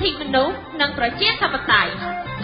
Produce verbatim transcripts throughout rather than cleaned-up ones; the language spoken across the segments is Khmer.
ธิมนุษย์និងប្រជាធិបតេយ្យ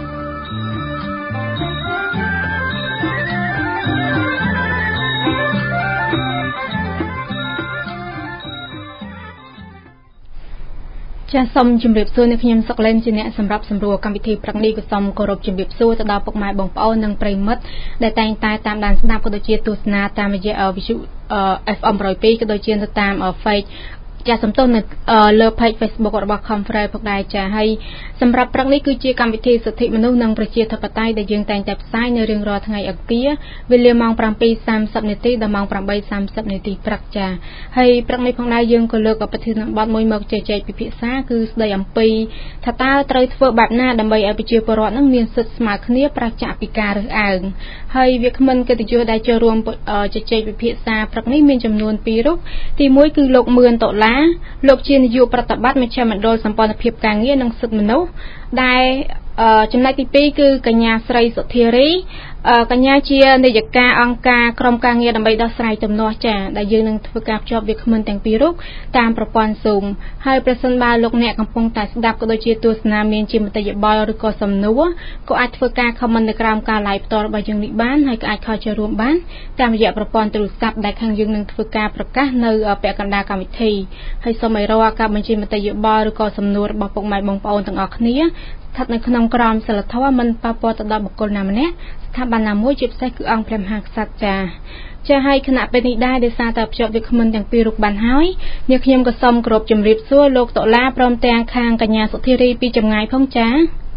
ចាសសូមជម្រាបសួរអ្នកខ្ញុំសុកលេនជាអ្នកសម្រាប់សម្រួលកម្មវិធីព្រឹកនេះក៏សូមគោរពជម្រាបសួរទៅដល់ពុកម៉ែបងប្អូននិងប្រិយមិត្តដែលតែងតែតាមដានស្ដាប់ក៏ដូចជាទស្សនាតាមរយៈវិទ្យុ เอฟ เอ็ม หนึ่งร้อยสองក៏ដូចជាទៅតាម Face ចាសសំទោសនៅលើ Page Facebook របស់ Conference ផងដែរចាហើយសម្រាប់ព្រឹកនេះគឺជាកម្មវិធីសិទ្ធិមនុស្សនិងប្រជាធិបតេយ្យដែលយើងតែងតែផ្សាយនៅរៀងរាល់ថ្ងៃអង្គារវេលាម៉ោង 7:30 នាទីដល់ម៉ោង 8:30 នាទីព្រឹកចាហើយព្រឹកនេះផងដែរយើងក៏លើកប្រធានបទមួយមកជជែកពិភាក្សាគឺស្ដីអំពីថាតើត្រូវធ្វើបែបណាដើម្បីឲ្យប្រជាពលរដ្ឋនឹងមានសិទ្ធិស្មើគ្នាប្រាសចាកពីការរើសអើងហើយវាគ្មិនកិត្តិយសដែលចូលរួមជជែកពិភាក្សាព្រឹកនេះមានចំនួនពីររូបទីមួយគឺលោកមឿនដុល្លារលោកជានាយកប្រតិបត្តិមជ្ឈមណ្ឌលសម្ព័ន្ធភាពការងារនិងសិទ្ធិមនុស្សដែលចំណែកទីពីរគឺកញ្ញាស្រីសុធារីកញ្ញាជានាយិកាអង្គការក្រុមការងារដើម្បីដោះស្រាយទំនាស់ចាដែលយើងនឹងធ្វើការភ្ជាប់វាគ្មិនទាំងពីររូបតាមប្រព័ន្ធ Zoom ហើយប្រសិនបើលោកអ្នកកំពុងតែស្ដាប់ក៏ដូចជាទស្សនាមានជាមតិយោបល់ឬក៏សំណួរក៏អាចធ្វើការ comment នៅក្រោមការ live ផ្ទាល់របស់យើងនេះបានហើយក៏អាចខលចូលរួមបានតាមរយៈប្រព័ន្ធទូរស័ព្ទដែលខាងយើងនឹងធ្វើការប្រកាសនៅពាក់កណ្ដាលកម្មវិធីហើយសូមឲ្យរកការបញ្ចេញមតិយោបល់ឬក៏សំណួររបស់ពុកម៉ែបងប្អូនទាំងអស់គ្នាស្ថិតនៅក្នុងក្រមសីលធម៌មិនប៉ះពាល់ទៅដល់បុគ្គលណាម្នាក់ស្ថាប័នណាមួយជាពិសេសគឺអង្គព្រះមហាក្សត្រចាចាហើយគណៈពេលនេះដែរដោយសារតែភ្ជាប់វាគ្មិនទាំងពីររូបបានហើយនាងខ្ញុំក៏សូមគោរពជម្រាបសួរលោកដុល្លារព្រមទាំងខាងកញ្ញាសុធារីពីចម្ងាយផងចា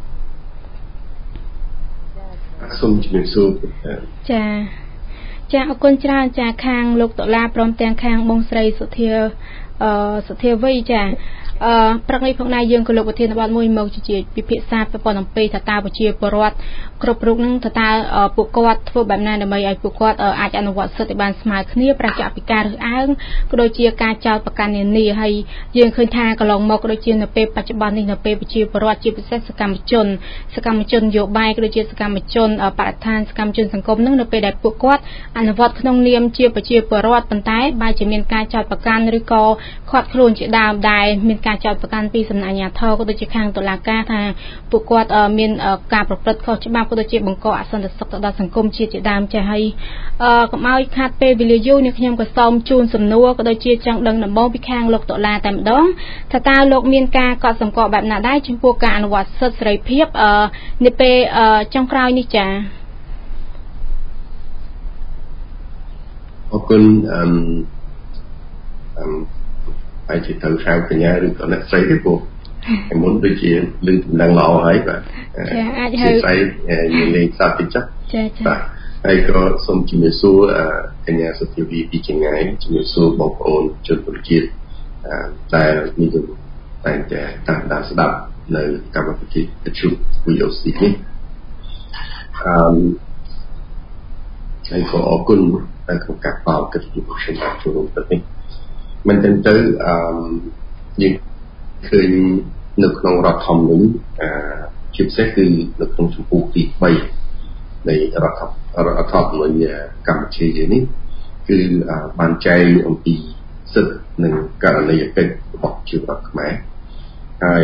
សូមជម្រាបសួរចាចាអរគុណច្រើនចាខាងលោកដុល្លារព្រមទាំងខាងបងស្រីសុធាអឺសុធាវីចាអឺព្រឹកនេះផងដែរយើងក៏លោកប្រធានបទមួយមកជាពិភាក្សាប្រព័ន្ធអំពីថាតើប្រជាពលរដ្ឋគ្រប់រូបនឹងថាតើពួកគាត់ធ្វើបែបណាដើម្បីឲ្យពួកគាត់អាចអនុវត្តសិទ្ធិបានស្មើគ្នាប្រាសចាកពីការរើសអើងក៏ដូចជាការចោទប្រកាន់នានាហើយយើងឃើញថាកន្លងមកក៏ដូចជានៅពេលបច្ចុប្បន្ននេះនៅពេលប្រជាពលរដ្ឋជាពិសេសសកម្មជនសកម្មជននយោបាយក៏ដូចជាសកម្មជនបរិស្ថានសកម្មជនសង្គមនឹងនៅពេលដែលពួកគាត់អនុវត្តក្នុងនាមជាប្រជាពលរដ្ឋប៉ុន្តែបែរជាមានការចោទប្រកាន់ឬក៏ខាត់ខ្លួនជាដើមដែលមានការចោទប្រកាន់ពីសំណាក់អាជ្ញាធរក៏ដូចជាខាងតុលាការថាពួកគាត់មានការប្រព្រឹត្តខុសច្បាប់ក៏ដូចជាបង្កអសន្តិសុខទៅដល់សង្គមជាតិជាដើមចាស់ហើយកុំឲ្យខាត់ពេលវេលាយូរនេះខ្ញុំក៏សូមជូនសំណួរក៏ដូចជាចង់ដឹងដំបូងពីខាងលោកតុលាតែម្ដងថាតើលោកមានការកត់សម្គាល់បែបណាដែរចំពោះការអនុវត្តសិទ្ធិសេរីភាពនាពេលចុងក្រោយនេះចាអរគុណអឺអឺហើយជាទៅហៅកញ្ញាឬក៏អ្នកស្រីទេពួកឯមុនដូចជាលឺដំណឹងល្អហើយបាទចាអាចហៅស្រីយើងលេងសាប់តិចចាចាចាបាទហើយក៏សូមជំរាបសួរកញ្ញាសុធាវីពីចម្ងាយជំរាបសួរបងប្អូនជនពលជាតិដែលមានតែងតែតាមដានស្ដាប់នៅកម្មវិធីវិទ្យុ វី អូ សី នេះអឺហើយក៏អរគុណដែលក្នុងការផ្ដល់កិត្តិយសខ្ញុំចូលរួមទៅនេះមិនទៅទៅអឺយើងឃើញនៅក្នុងរដ្ឋធម្មនុញ្ញអឺជាពិសេសគឺនៅក្នុងជំពូកទីបីនៃរដ្ឋរដ្ឋធម្មនុញ្ញកម្ពុជាយើងនេះគឺបានចែងអំពីសិទ្ធិនិងករណីយកិច្ចរបស់ប្រជាពលរដ្ឋខ្មែរហើយ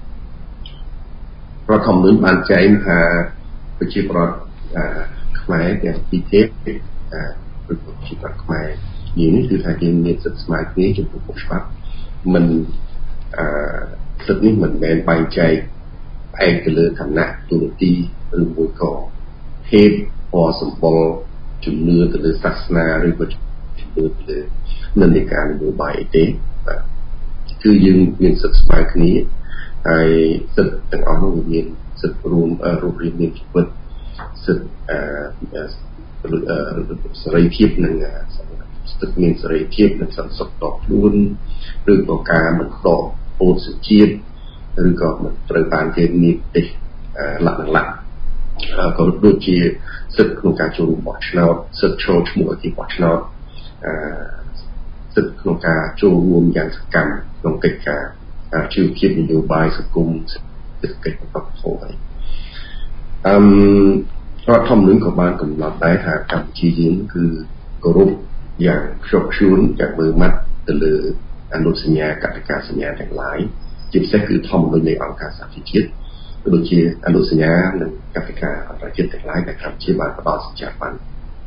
រដ្ឋធម្មនុញ្ញបានចែងថាប្រជាពលរដ្ឋខ្មែរទាំងពីរទេអឺប្រជាពលរដ្ឋខ្មែរយើងនេះគឺថាគេមានសិទ្ធិស្មើគ្នាចំពោះមុខច្បាប់មិនអឺសិទ្ធិនេះមិនមែនបែងចែកផ្អែកទៅលើឋានៈទូរទស្សន៍ឬមួយក៏ភេទពណ៌សម្បុរជំនឿទៅលើសាសនាឬក៏ជំនឿទៅលើនិន្នាការនយោបាយអីទេបាទគឺយើងមានសិទ្ធិស្មើគ្នាហើយសិទ្ធិទាំងអស់នោះមានសិទ្ធិរួមរូបរាងមានជីវិតសិទ្ធិអឺសេរីភាពនិងសិទ្ធិមានសេរីភាពនិងសន្តិសុខតខ្លួនឬក៏ការមិនដកអូនសជាតិឬក៏មិនត្រូវបានគេមានទេលក្ខណៈក៏ដូចជាសិទ្ធិក្នុងការចូលរួមបោះឆ្នោតសិទ្ធិចូលឈ្មោះឲ្យគេបោះឆ្នោតអឺសិទ្ធិក្នុងការចូលរួមយ៉ាងសកម្មក្នុងកិច្ចការជីវភាពនយោបាយសង្គមសេដ្ឋកិច្ចប្រកបធម៌ហើយអឺរដ្ឋធម្មនុញ្ញក៏បានកំណត់ដែរថាកម្ពុជាយើងគឺគោរពយ៉ាងខ្ជាប់ខ្ជួនយ៉ាងមើលម៉ាត់ទៅលើអនុសញ្ញាកតិកាសញ្ញាទាំងឡាយជាពិសេសគឺធម្មនៃអង្គការសហជីវជាតិដូចជាអនុសញ្ញានិងកតិកាអន្តរជាតិទាំងឡាយដែលកម្ពុជាបានផ្ដល់សញ្ញាបត្រ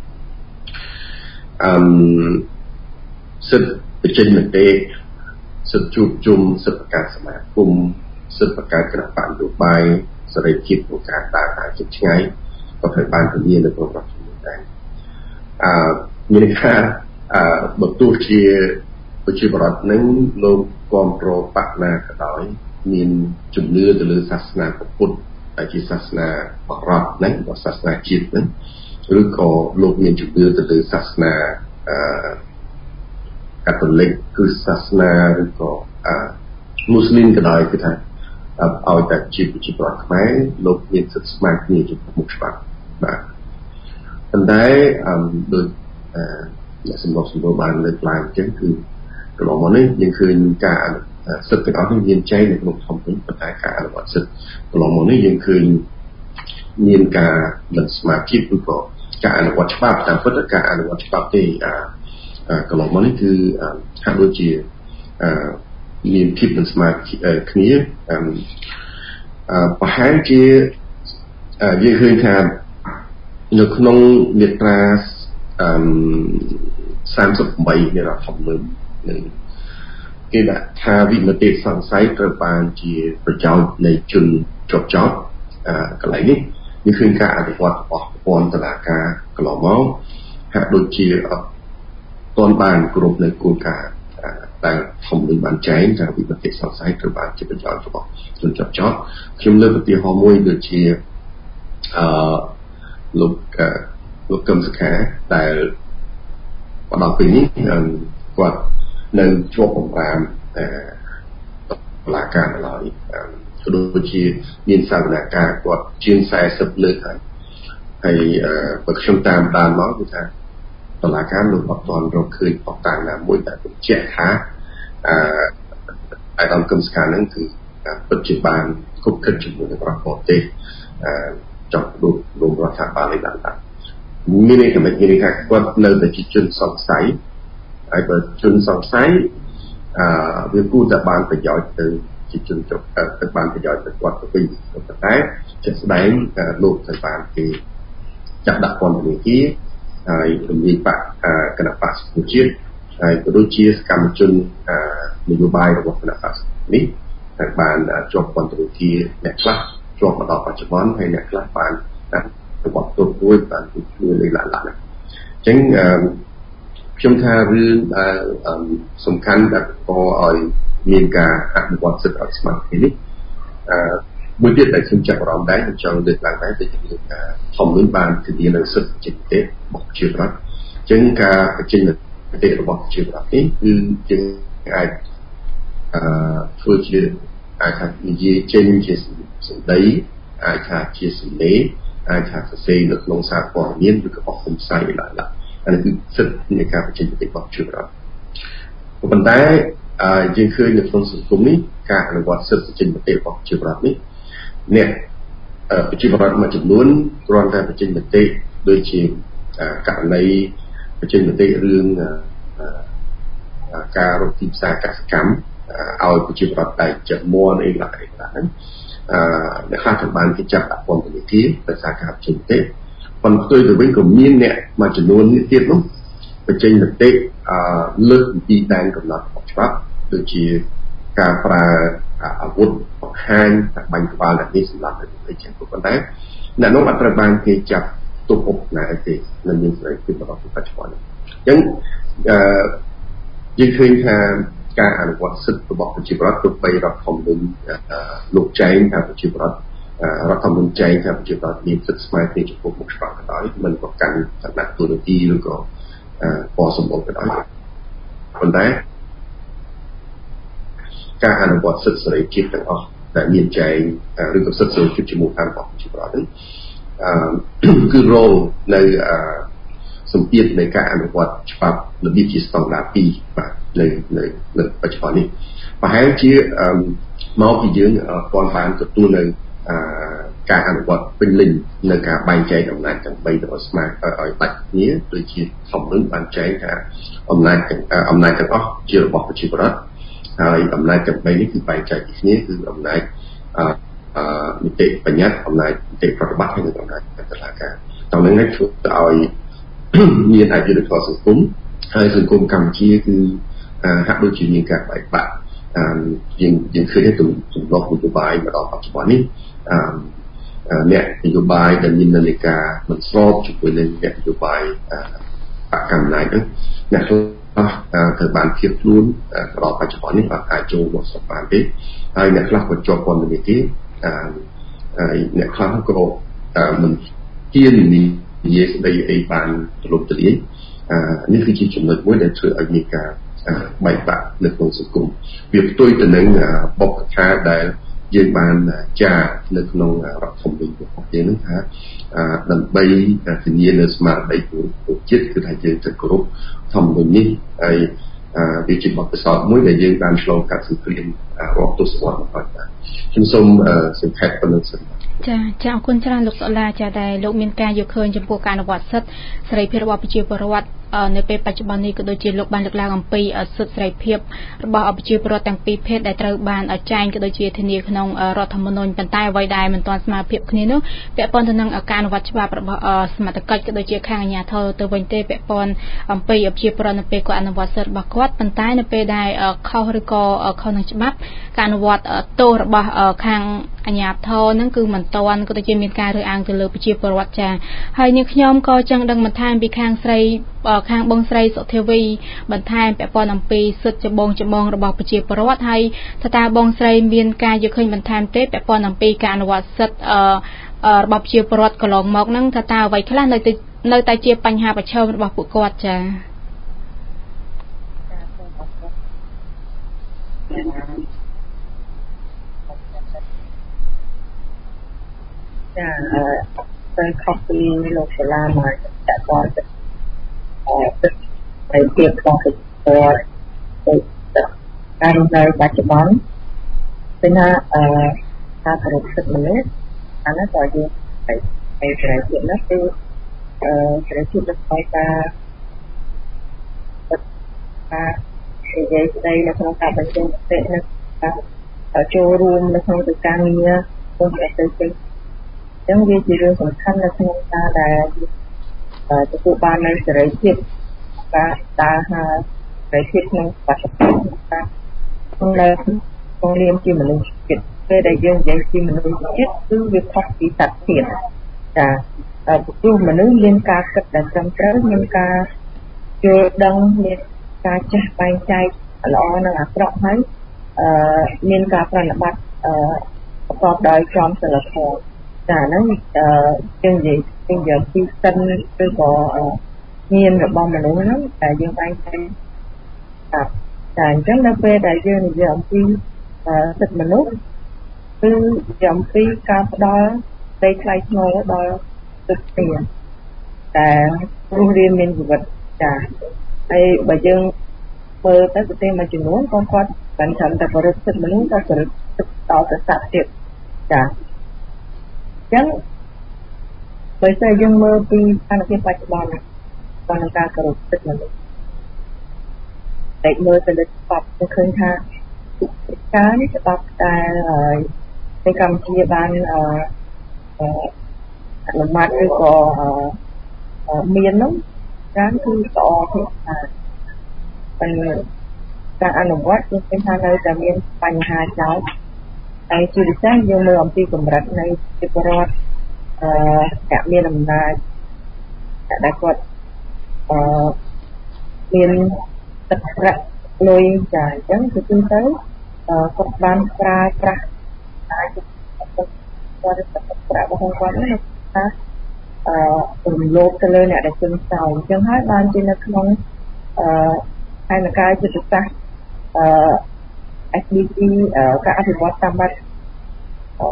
អឺសិទ្ធិបញ្ចេញមតិសិទ្ធិជួបជុំសិទ្ធិបង្កើតសមាគមសិទ្ធិបង្កើតគណៈបកនយោបាយសេរីភាពក្នុងការដើរការជិតឆ្ងាយក៏ត្រូវបានធានានៅក្នុងរដ្ឋធម្មនុញ្ញដែរអឺមានន័យថាអឺបើទោះជាប្រជាពលរដ្ឋនឹងលោកគ្រប់គ្រងបកណាក៏ដោយមានជំនឿទៅលើសាសនាពុទ្ធដែលជាសាសនាបរតហ្នឹងឬសាសនាជាតិហ្នឹងឬក៏លោកមានជំនឿទៅលើសាសនាអឺកាតូលិកគឺសាសនាឬក៏អឺមូស្លីមក៏ដោយគឺថាឲ្យតែជាប្រជាពលរដ្ឋខ្មែរលោកមានសិទ្ធិស្មើគ្នាចំពោះមុខច្បាប់បាទប៉ុន្តែអឺដូចអឺអ្នកសម្របសម្រួលបានលើកឡើងអញ្ចឹងគឺកន្លងមកនេះយើងឃើញការសិទ្ធិទាំងអស់នេះមានចែងនៅក្នុងធម្មនុញ្ញប៉ុន្តែការអនុវត្តសិទ្ធិកន្លងមកនេះយើងឃើញមានការមិនស្មើភាពឬក៏ការអនុវត្តច្បាប់តាមពិតការអនុវត្តច្បាប់ទេអាកន្លងមកនេះគឺហាក់ដូចជាអឺមានភាពមិនស្មើគ្នាអឺប្រហែលជាយើងឃើញថានៅក្នុងមាត្រាអឺសាមសិបប្រាំបីនៃរដ្ឋធម្មនុញ្ញនឹងគេដាក់ថាវិមតិសង្ស័យត្រូវបានជាប្រយោជន៍នៃជនជាប់ចោតអឺកន្លែងនេះយើងឃើញការអនុវត្តរបស់ប្រព័ន្ធតុលាការកន្លងមកហាក់ដូចជាអត់ទាន់បានគ្រប់នៅគោលការណ៍ដែលធម្មនុញ្ញបានចែងថាវិមតិសង្ស័យត្រូវបានជាប្រយោជន៍របស់ជនជាប់ចោតខ្ញុំលើកឧទាហរណ៍មួយដូចជាអឺលោកលោកកឹមសុខាដែលបណ្ដោយពេលនេះគាត់នៅជាប់បំរាមតុលាការឡើយក៏ដូចជាមានសវនកម្មគាត់ជាងសែសិបលើកហើយហើយបើខ្ញុំតាមដានមកគឺថាតុលាការលោកអត់ទាន់រកឃើញបកតាំងណាមួយដែលបញ្ជាក់ថាអឺអាដាមកឹមសុខានឹងគឺពិតជាបានគប់គិតជាមួយនឹងរដ្ឋបរទេសអឺចង់ដូចលោករដ្ឋាភិបាលនេះបានថាមានន័យថាមានន័យថាគាត់នៅតែជាជនសង្ស័យហើយបើជនសង្ស័យអឺវាគួរតែបានប្រយោជន៍ទៅជាជនជាប់ទៅបានប្រយោជន៍ទៅគាត់ទៅវិញប៉ុន្តែជាក់ស្ដែងលោកត្រូវបានគេចាត់ដាក់ពន្ធនាគារហើយជំនាញបកគណៈបកសង្គមជាតិហើយក៏ដូចជាសកម្មជននយោបាយរបស់គណៈបកនេះដែលបានជាប់ពន្ធនាគារអ្នកខ្លះជាប់មកដល់បច្ចុប្បន្នហើយអ្នកខ្លះបានរបស់ទោសមួយបានជួយលេខឡើងឡើងអញ្ចឹងខ្ញុំថារឿងសំខាន់ដែលបង្កឲ្យមានការអនុវត្តសិទ្ធិអស្មារតីនេះអឺមួយទៀតដែលខ្ញុំចាប់អារម្មណ៍ដែរខ្ញុំចង់លើកឡើងដែរគឺថាធម្មនុញ្ញបានធានានូវសិទ្ធិបញ្ចេញមតិរបស់ប្រជាពលរដ្ឋអញ្ចឹងការបញ្ចេញមតិរបស់ប្រជាពលរដ្ឋនេះគឺយើងអាចអឺធ្វើជាអាចថានិយាយចេញជាសម្ដីអាចថាជាសម្លេងអាចថាសរសេរនៅក្នុងសារព័ត៌មានឬក៏បោះពុម្ពផ្សាយឡើងឡើងអានេះគឺសិទ្ធិនៃការបញ្ចេញមតិរបស់ប្រជាពលរដ្ឋប៉ុន្តែយើងឃើញនៅក្នុងសង្គមនេះការអនុវត្តសិទ្ធិបញ្ចេញមតិរបស់ប្រជាពលរដ្ឋនេះអ្នកប្រជាពលរដ្ឋមួយចំនួនគ្រាន់តែបញ្ចេញមតិដូចជាករណីបញ្ចេញមតិរឿងការរកទីផ្សារកសិកម្មឲ្យប្រជាពលរដ្ឋដែលចិត្តមន់អីឡើងហ្នឹងអឺអ្នកខ្លះត្រូវបានគេចាប់ដាក់ពន្ធនាគារដោយសារការបញ្ចេញមតិប៉ុន្តែផ្ទុយទៅវិញក៏មានអ្នកមួយចំនួនទៀតនោះបញ្ចេញមតិអឺលើកពីដែនកំណត់របស់ច្បាប់ដូចជាការប្រើអាវុធបង្ហាញថាបាញ់ក្បាលអ្នកនេះសម្រាប់អីចឹងប៉ុន្តែអ្នកនោះអត់ត្រូវបានគេចាប់ទុកអុកណាទេនៅមានសេរីភាពរបស់បច្ចុប្បន្នអញ្ចឹងអឺយើងឃើញថាការអនុវត្តសិទ្ធិរបស់ប្រជាពលរដ្ឋទោះបីរដ្ឋធម្មនុញ្ញលោកចែងថាប្រជាពលរដ្ឋរដ្ឋធម្មនុញ្ញចែងថាប្រជាពលរដ្ឋមានសិទ្ធិស្មើគ្នាចំពោះមុខច្បាប់ក៏ដោយមិនប្រកាន់ឋានៈទូនាទីឬក៏ពណ៌សម្បូរក៏ដោយប៉ុន្តែការអនុវត្តសិទ្ធិសេរីភាពទាំងអស់ដែលមានចែងឬក៏សិទ្ធិសេរីភាពជាមូលដ្ឋានរបស់ប្រជាពលរដ្ឋនេះអឺគឺរងនៅសម្ពាធនៃការអនុវត្តច្បាប់របៀបជាស្តង់ដារពីរបាទនៅនៅនៅបច្ចុប្បន្ននេះប្រហែលជាមកពីយើងព័ន្ធបានទទួលនៅការអនុវត្តពេញលេញនៅការបែងចែកអំណាចទាំងបីទៅឲ្យស្មើឲ្យបាច់គ្នាដូចជាធម្មនុញ្ញបានចែងថាអំណាចអំណាចទាំងអស់ជារបស់ប្រជាពលរដ្ឋហើយអំណាចទាំងបីនេះគឺបែងចែកពីគ្នាគឺអំណាចអឺអឺនីតិបញ្ញត្តិអំណាចនីតិប្រតិបត្តិហើយនិងអំណាចតុលាការតាមនឹងធ្វើឲ្យមានអយុត្តិធម៌សង្គមហើយសង្គមកម្ពុជាគឺហាក់ដូចជាមានការបែកបាក់អឺយើងយើងឃើញថាទំនាស់នយោបាយមកដល់បច្ចុប្បន្ននេះអឺអ្នកនយោបាយដែលមាននាឡិកាមិនស្របជាមួយនឹងអ្នកនយោបាយបកកម្មណាយហ្នឹងអ្នកខ្លះត្រូវបានភៀសខ្លួនមកដល់បច្ចុប្បន្ននេះអត់អាចចូលមកស្រុកបានទេហើយអ្នកខ្លះក៏ជាប់ពន្ធនាគារហើយអ្នកខ្លះក៏មិនហ៊ាននិយាយស្ដីអីបានទលំទលាយនេះគឺជាចំណុចមួយដែលធ្វើឲ្យមានការបែកបាក់នៅក្នុងសង្គមវាផ្ទុយទៅនឹងបបថាដែលយើងបានចារនៅក្នុងរដ្ឋធម្មនុញ្ញរបស់យើងហ្នឹងថាដើម្បីធានានៅស្មារតីcủaជាតិគឺថាយើងត្រូវគោរពធម្មនុញ្ញនេះហើយវាជាបទពិសោធន៍មួយដែលយើងបានឆ្លងកាត់សង្គ្រាមរាប់ទសវត្សរ៍មកហើយខ្ញុំសូមសង្ខេបប៉ុណ្ណឹងសិនចាចាអរគុណច្រើនលោកសុឡាចាដែលលោកមានការយកឃើញចំពោះការអនុវត្តសិទ្ធិសេរីភាពរបស់ប្រជាពលរដ្ឋនៅពេលបច្ចុប្បន្ននេះក៏ដូចជាលោកបានលើកឡើងអំពីសិទ្ធិសេរីភាពរបស់ប្រជាពលរដ្ឋទាំងពីរភេទដែលត្រូវបានចែងក៏ដូចជាធានាក្នុងរដ្ឋធម្មនុញ្ញប៉ុន្តែអ្វីដែលមិនទាន់ស្មើភាពគ្នានោះពាក់ព័ន្ធទៅនឹងការអនុវត្តច្បាប់របស់សមត្ថកិច្ចក៏ដូចជាខាងអាជ្ញាធរទៅវិញទេពាក់ព័ន្ធអំពីប្រជាពលរដ្ឋនៅពេលគាត់អនុវត្តសិទ្ធិរបស់គាត់ប៉ុន្តែនៅពេលដែលខុសឬក៏ខុសនឹងច្បាប់ការអនុវត្តទោសរបស់ខាងអាជ្ញាធរហ្នឹងគឺមិនទាន់ក៏ដូចជាមានការរើសអើងទៅលើប្រជាពលរដ្ឋចាហើយនាងខ្ញុំក៏ចង់ដឹងបន្ថែមពីខាងស្រីខាងបងស្រីសុធាវីបន្ថែមពាក់ព័ន្ធអំពីសិទ្ធិចម្បងចម្បងរបស់ប្រជាពលរដ្ឋហើយតើបងស្រីមានការយកឃើញបន្ថែមទេពាក់ព័ន្ធអំពីការអនុវត្តសិទ្ធិរបស់ប្រជាពលរដ្ឋកន្លងមកហ្នឹងតើតើអ្វីខ្លះនៅតែនៅតែជាបញ្ហាប្រឈមរបស់ពួកគាត់ចាចាអឺទៅខុសពីលោកសាលាមកតែគាត់អឺទឹកតែភាពរបស់គាត់ទៅការនៅបច្ចុប្បន្នគឺថាអឺការគោរពសិទ្ធិមនុស្សអានោះក៏យើងតែតែសេរីភាពនោះគឺអឺសេរីភាពរបស់ការការនិយាយស្ដីនៅក្នុងការបញ្ចេញមតិនៅការចូលរួមនៅក្នុងកិច្ចការងារពុំអាចទៅចេញចឹងវាជារឿងសំខាន់នៅក្នុងការដែលទទួលបាននូវសេរីភាពការដើរហើរសេរីភាពក្នុងបច្ចុប្បន្នការក្នុងលើក្នុងនាមជាមនុស្សជាតិពេលដែលយើងនិយាយពីមនុស្សជាតិគឺវាខុសពីសត្វជាតិចាព្រោះមនុស្សមានការគិតដែលត្រឹមត្រូវមានការយល់ដឹងមានការចេះបែងចែកល្អនិងអាក្រក់ហើយអឺមានការប្រតិបត្តិអឺប្រកបដោយក្រមសីលធម៌ចាហ្នឹងអឺយើងនិយាយពីយ៉ាងពីសិនឬក៏មានរបស់មនុស្សហ្នឹងតែយើងបែងចែកតែតែអញ្ចឹងនៅពេលដែលយើងនិយាយអំពីសិទ្ធិមនុស្សគឺអំពីការផ្ដល់ដីថ្លៃថ្នូរដល់សិទ្ធិគ្នាតែរស់រានមានជីវិតចាហើយបើយើងមើលទៅប្រទេសមួយចំនួនក៏គាត់មិនត្រឹមតែគោរពសិទ្ធិមនុស្សតែគោរពសិទ្ធិដល់សត្វទៀតចាអញ្ចឹងបើស្អីយើងមើលពីស្ថានភាពបច្ចុប្បន្នក្នុងការគោរពសិទ្ធិមនុស្សតែមើលទៅលើច្បាប់គឺឃើញថាការនេះច្បាប់ដែលនៅកម្ពុជាបានអឺអនុម័តឬក៏មាននោះការគឺល្អទេតែការអនុវត្តគឺឃើញថានៅតែមានបញ្ហាចោលហើយជាពិសេសយើងមើលអំពីកម្រិតនៃប្រជាពលរដ្ឋអឺអ្នកមានអំណាចដែលគាត់អឺមានទឹកប្រាក់លុយចាអញ្ចឹងគឺទៅគាត់បានប្រើប្រាស់អាចគាត់ទឹកប្រាក់របស់គាត់ហ្នឹងថាអឺរំលោភទៅលើអ្នកដែលជន់សោអញ្ចឹងហើយបានជានៅក្នុងអឺហើយនៅការយុទ្ធសាស្ត្រអឺ เอส ดี จี ការអភិវឌ្ឍតាមបែបអឺ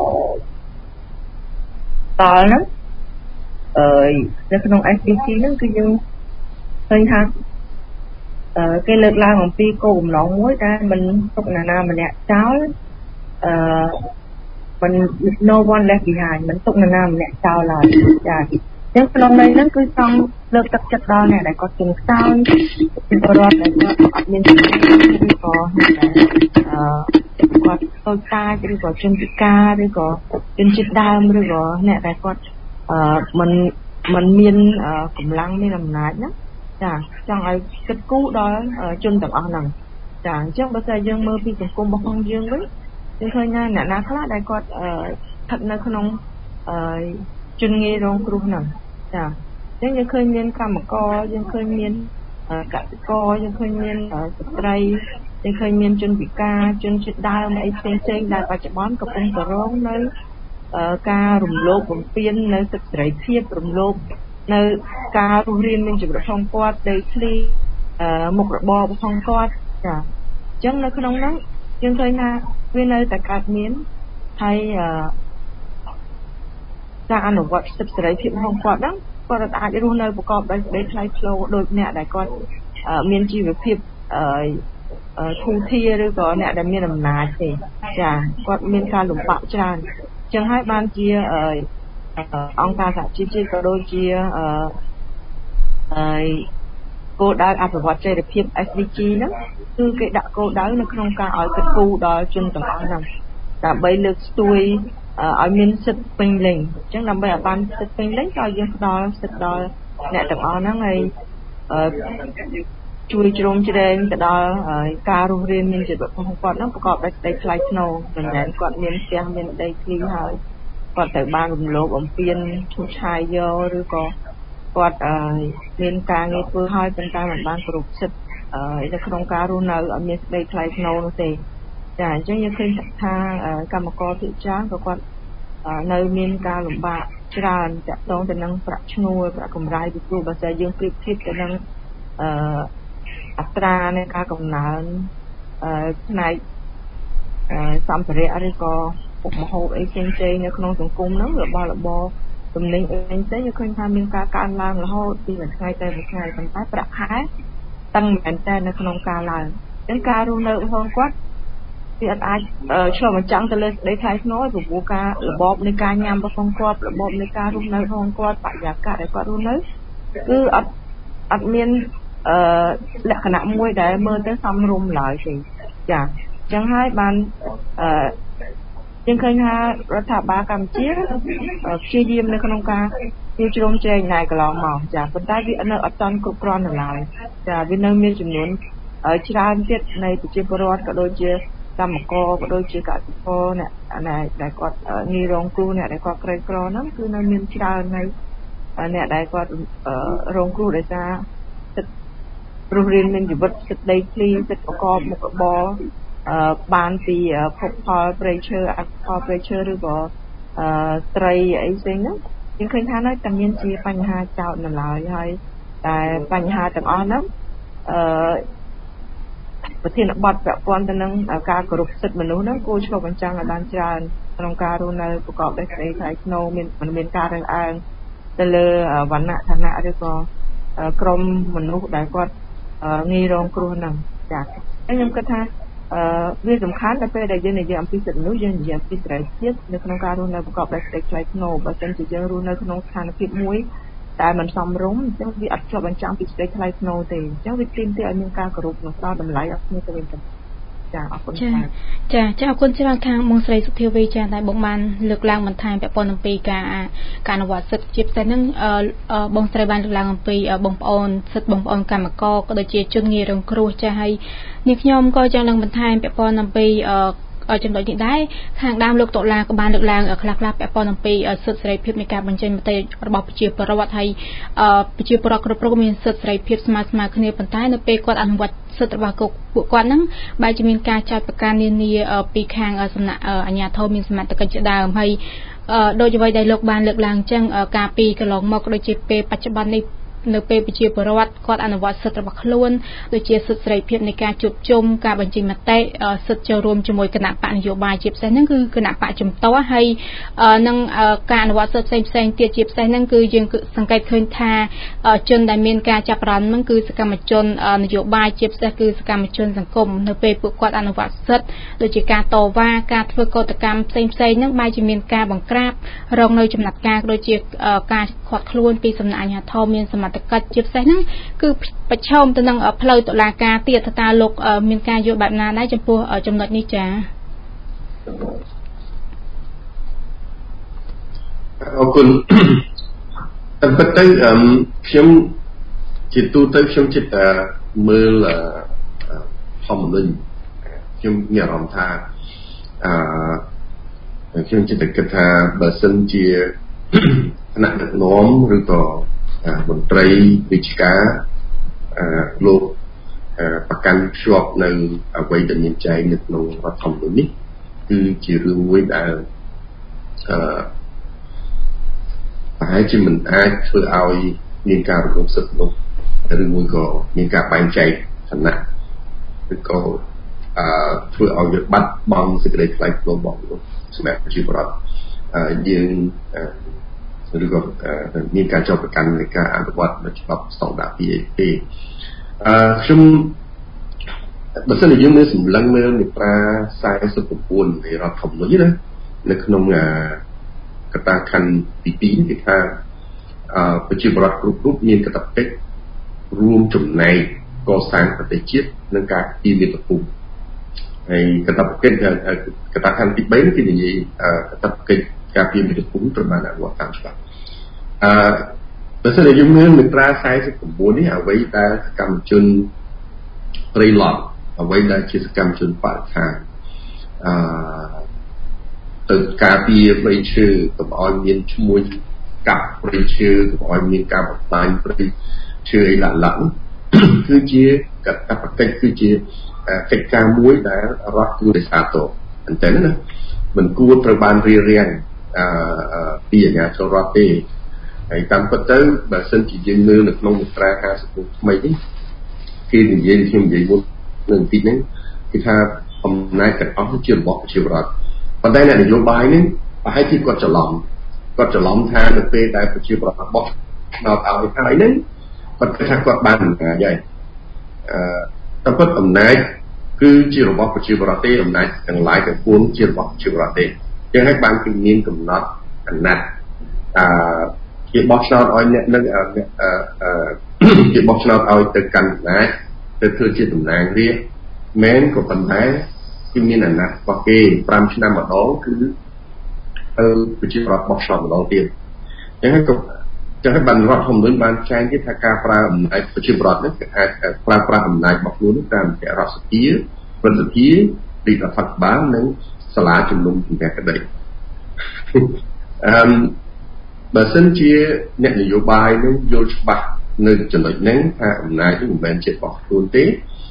តលហ្នឹងអឺនៅក្នុង เอส ดี จี ហ្នឹងគឺយើងឃើញថាអឺគេលើកឡើងអំពីគោលបំណងមួយដែលមិនទុកណាណាម្នាក់ចោលអឺមិន no one left behind មិនទុកណាណាម្នាក់ចោលឡើយចាអញ្ចឹចឹងក្នុងន័យហ្នឹងគឺចង់លើកទឹកចិត្តដល់អ្នកដែលគាត់ជំនឿខ្សោយពីបរិបទដែលគាត់អត់មានជំនាញឬក៏អ្នកដែលអឺគាត់តូចតាចឬក៏ជនពិការឬក៏ជនជាតិដើមឬក៏អ្នកដែលគាត់អឺមិនមិនមានកម្លាំងមានអំណាចណាចាចង់ឲ្យគិតគូរដល់ជនទាំងអស់ហ្នឹងចាអញ្ចឹងបើស្អីយើងមើលពីសង្គមរបស់យើងវិញយើងឃើញថាអ្នកណាខ្លះដែលគាត់ស្ថិតនៅក្នុងជនងាយរងគ្រោះហ្នឹងចាអញ្ចឹងយើងឃើញមានកម្មករយើងឃើញមានកសិករយើងឃើញមានស្ត្រីយើងឃើញមានជនពិការជនជាតិដើមអីផ្សេងផ្សេងដែលបច្ចុប្បន្នកំពុងតែរងនៅការរំលោភបំពាននៅសិទ្ធិសេរីភាពរំលោភនៅការរស់រានមានជីវិតផងគាត់ដីធ្លីមុខរបរផងគាត់ចាអញ្ចឹងនៅក្នុងនោះយើងឃើញថាវានៅតែកើតមានហើយការអនុវត្តសិទ្ធិសេរីភាពផងគាត់ហ្នឹងគាត់អាចរស់នៅប្រកបដោយសេចក្តីថ្លៃថ្នូរដូចអ្នកដែលគាត់មានជីវភាពធូរធារឬក៏អ្នកដែលមានអំណាចទេចាគាត់មានការលំបាកច្រើនអញ្ចឹងហើយបានជាអង្គការសហជីវជាតិក៏ដូចជាហើយគោលដៅអភិវឌ្ឍចីរភាព เอส ดี จี ហ្នឹងគឺគេដាក់គោលដៅនៅក្នុងការឲ្យគិតគូរដល់ជនទាំងអស់ហ្នឹងដើម្បីលើកស្ទួយឲ្យមានសិទ្ធិពេញលេញអញ្ចឹងដើម្បីឲ្យបានសិទ្ធិពេញលេញក៏យើងផ្ដល់សិទ្ធិដល់អ្នកទាំងអស់ហ្នឹងហើយជួយជ្រោមជ្រែងទៅដល់ការរស់រានមានជីវិតរបស់គាត់ហ្នឹងប្រកបដោយសេចក្តីថ្លៃថ្នូរមិនមែនគាត់មានផ្ទះមានដីធ្លីហើយគាត់ត្រូវបានរំលោភបំពានឈូសឆាយយកឬក៏គាត់មានការងារធ្វើហើយប៉ុន្តែមិនបានគោរពសិទ្ធិនៅក្នុងការរស់នៅឲ្យមានសេចក្តីថ្លៃថ្នូរនោះទេចាអញ្ចឹងយើងឃើញថាកម្មករភាគច្រើនក៏គាត់នៅមានការលំបាកច្រើនតាក់ទងទៅនឹងប្រាក់ឈ្នួលប្រាក់កម្រៃពីព្រោះបើតែយើងប្រៀបធៀបទៅនឹងអឺអត្រានៃការកំណើនផ្នែកសម្ភារៈឬក៏ពុកម្ហូបអីផ្សេងផ្សេងនៅក្នុងសង្គមហ្នឹងរបស់របរទំនិញអីផ្សេងយើងឃើញថាមានការកើនឡើងរហូតពីមួយថ្ងៃទៅមួយថ្ងៃប៉ុន្តែប្រាក់ខែតឹងមែនតើនៅក្នុងការឡើងអញ្ចឹងការរស់នៅរបស់គាត់វាអាចឆ្លុះបញ្ចាំងទៅលើសេចក្តីថ្លៃថ្នូរពីព្រោះការរបបនៃការញ៉ាំរបស់គាត់របបនៃការរស់នៅរបស់គាត់បរិយាកាសដែលគាត់រស់នៅគឺអត់អត់មានអឺលក្ខណៈមួយដែលមើលទៅសមរម្យឡើយទេចាអញ្ចឹងហើយបានអឺយើងឃើញថារដ្ឋាភិបាលកម្ពុជាព្យាយាមនៅក្នុងការជួយជ្រោមជ្រែងណែកន្លងមកចាប៉ុន្តែវានៅអត់ទាន់គ្រប់គ្រាន់នៅឡើយចាវានៅមានចំនួនច្រើនទៀតនៃប្រជាពលរដ្ឋក៏ដូចជាកម្មករក៏ដូចជាកសិករអ្នកដែលគាត់ងាយរងគ្រោះអ្នកដែលគាត់ក្រីក្រហ្នឹងគឺនៅមានច្រើននៅអ្នកដែលគាត់រងគ្រោះដោយសារសិទ្ធិរស់រានមានជីវិតសិទ្ធិដីធ្លីសិទ្ធិប្រកបមុខរបរបានពីភពផលព្រៃឈើអផលព្រៃឈើឬក៏ត្រីអីផ្សេងហ្នឹងយើងឃើញថានៅតែមានជាបញ្ហាចោទនៅឡើយហើយតែបញ្ហាទាំងអស់ហ្នឹងអឺប្រធានបទពាក់ព័ន្ធទៅនឹងការគោរពសិទ្ធិមនុស្សហ្នឹងគួរឆ្លុះបញ្ចាំងឲ្យបានច្រើនក្នុងការរស់នៅប្រកបដោយសេចក្តីថ្លៃថ្នូរមានមិនមានការរើសអើងទៅលើវណ្ណៈឋានៈឬក៏ក្រុមមនុស្សដែលគាត់ងាយរងគ្រោះហ្នឹងចា៎ហើយខ្ញុំគិតថាអឺវាសំខាន់ដល់ពេលដែលយើងនិយាយអំពីសិទ្ធិមនុស្សយើងនិយាយអំពីសេរីភាពនៅក្នុងការរស់នៅប្រកបដោយសេចក្តីថ្លៃថ្នូរបើមិនជាយើងរស់នៅក្នុងស្ថានភាពមួយតែមិនសមរម្យអញ្ចឹងវាអត់ឆ្លុះបញ្ចាំងពីសេចក្តីថ្លៃថ្នូរទេអញ្ចឹងវាទាមទារឲ្យមានការគោរពនិងផ្ដល់តម្លៃឲ្យគ្នាទៅវិញទៅចាអរគុណចាចាចាអរគុណច្រើនខាងបងស្រីសុធាវីចាតែបងបានលើកឡើងបន្ថែមពាក់ព័ន្ធអំពីការការអនុវត្តសិទ្ធិជាពិសេសហ្នឹងបងស្រីបានលើកឡើងអំពីបងប្អូនសិទ្ធិបងប្អូនកម្មករក៏ដូចជាជនងាយរងគ្រោះចាហើយនេះខ្ញុំក៏ចង់នឹងបន្ថែមពាក់ព័ន្ធអំពីចំណុចនេះដែរខាងដើមលោកតុលាក៏បានលើកឡើងខ្លះៗពាក់ព័ន្ធអំពីសិទ្ធិសេរីភាពនៃការបញ្ចេញមតិរបស់ប្រជាពលរដ្ឋហើយប្រជាពលរដ្ឋគ្រប់រូបមានសិទ្ធិសេរីភាពស្មើស្មើគ្នាប៉ុន្តែនៅពេលគាត់អនុវត្តសិទ្ធិរបស់ពួកគាត់ហ្នឹងបែរជាមានការចោទប្រកាន់នានាពីខាងសំណាក់អាជ្ញាធរមានសមត្ថកិច្ចជាដើមហើយដូចអ្វីដែលលោកបានលើកឡើងអញ្ចឹងការពីកន្លងមកដូចជាពេលបច្ចុប្បន្ននេះនៅពេលប្រជាពលរដ្ឋគាត់អនុវត្តសិទ្ធិរបស់ខ្លួនដូចជាសិទ្ធិសេរីភាពនៃការជួបជុំការបញ្ចេញមតិសិទ្ធិចូលរួមជាមួយគណៈបកនយោបាយជាពិសេសហ្នឹងគឺគណៈបកជំទាស់ហើយនឹងការអនុវត្តសិទ្ធិផ្សេងៗទៀតជាពិសេសហ្នឹងគឺយើងសង្កេតឃើញថាជនដែលមានការចាប់អារម្មណ៍ហ្នឹងគឺសកម្មជននយោបាយជាពិសេសគឺសកម្មជនសង្គមនៅពេលពួកគាត់អនុវត្តសិទ្ធិដូចជាការតវ៉ាការធ្វើកោតកម្មផ្សេងៗហ្នឹងបែរជាមានការបង្ក្រាបរងនៅចំណាត់ការដូចជាការខាត់ខ្លួនពីសំណាក់អាជ្ញាធរមានសមត្ថកិច្ចជាពិសេសហ្នឹងគឺប្រឈមទៅនឹងផ្លូវតុលាការទៀតថាតើលោកមានការយល់បែបណាដែរចំពោះចំណុចនេះចា៎អរគុណតែពិតទៅខ្ញុំជាទូទៅខ្ញុំចិត្តមើលធម្មនុញ្ញខ្ញុំមានអារម្មណ៍ថាអឺខ្ញុំចិត្តគិតថាបើសិនជាគណៈដឹកនាំឬក៏មន្ត្រីរាជការអឺលោកប្រកាន់ភ្ជាប់នៅអ្វីដែលមានចែងនៅក្នុងរដ្ឋធម្មនុញ្ញនេះគឺជារឿងមួយដែលអឺប្រហែលជាមិនអាចធ្វើឲ្យមានការរំលោភសិទ្ធិនោះឬមួយក៏មានការបែងចែកឋានៈឬក៏អឺធ្វើឲ្យវាបាត់បង់សេចក្តីថ្លៃថ្នូររបស់មនុស្សសម្រាប់ប្រជាពលរដ្ឋយើងឬក៏មានការចោទប្រកាន់នៃការអនុវត្តនៅច្បាប់ស្តង់ដារ P A P អឺខ្ញុំបើសិនជាយើងមើលសម្លឹងមើលមាត្រាសែសិប៩នៃរដ្ឋធម្មនុញ្ញណានៅក្នុងកត្តាខណ្ឌទីពីរគេថាប្រជាពលរដ្ឋគ្រប់រូបមានកាតព្វកិច្ចរួមចំណែកកសាងប្រទេសជាតិនិងការពារមាតុភូមិហើយកតាបកិច្ចកតាខណ្ឌទីបីគេនិយាយកតាបកិច្ចការពារមាតុភូមិត្រូវបានអនុវត្តតាមច្បាប់អឺបើសិនជាយើងមើលមាត្រាសែសិប៩នេះអ្វីដែលសកម្មជនព្រៃឡង់អ្វីដែលជាសកម្មជនបរិស្ថានអឺទៅការពារព្រៃឈើកុំឲ្យមានឈ្មួញកាប់ព្រៃឈើកុំឲ្យមានការបំផ្លាញព្រៃឈើអីឡាក់ឡាក់គឺជាកតាបកិច្ចគឺជាកិច្ចការមួយដែលរដ្ឋគួរតែសាទរអញ្ចឹងណាមិនគួរត្រូវបានរៀបរៀងអឺពីអាជ្ញាធររដ្ឋទេហើយតាមពិតទៅបើសិនជាយើងមើលនៅក្នុងមាត្រាហាសិបថ្មីនេះគេនិយាយខ្ញុំនិយាយមុននឹងទីនេះគឺថាអំណាចទាំងអស់ជារបស់ប្រជាពលរដ្ឋប៉ុន្តែអ្នកនយោបាយនេះប្រហែលជាគាត់ច្រឡំគាត់ច្រឡំថានៅពេលដែលប្រជាពលរដ្ឋបោះឆ្នោតឲ្យហើយហ្នឹងគាត់គិតថាគាត់បានអំណាចហើយអឺតាមពិតអំណាចគឺជារបស់ប្រជាពលរដ្ឋទេអំណាចទាំងឡាយទាំងពួងជារបស់ប្រជាពលរដ្ឋទេចឹងហើយបានគេមានកំណត់អាណត្តិអឺគេបោះឆ្នោតឲ្យអ្នកនឹងអឺគេបោះឆ្នោតឲ្យទៅកាន់អំណាចទៅធ្វើជាតំណាងរាស្ត្រមែនក៏ប៉ុន្តែគឺមានអាណត្តិរបស់គេប្រាំឆ្នាំម្ដងគឺទៅប្រជាពលរដ្ឋបោះឆ្នោតម្ដងទៀតចឹងហើយក៏ចឹងហើយបានរដ្ឋធម្មនុញ្ញបានចែងទៀតថាការប្រើអំណាចប្រជាពលរដ្ឋនេះគឺអាចប្រើប្រាស់អំណាចរបស់ខ្លួនតាមរយៈរដ្ឋសភាប្រតិភិរាជរដ្ឋាភិបាលនិងសាលាជំនុំជម្រះក្តីអឺបើសិនជាអ្នកនយោបាយនឹងយល់ច្បាស់នៅចំណុចហ្នឹងថាអំណាចនេះមិនមែនជារបស់ខ្លួនទេ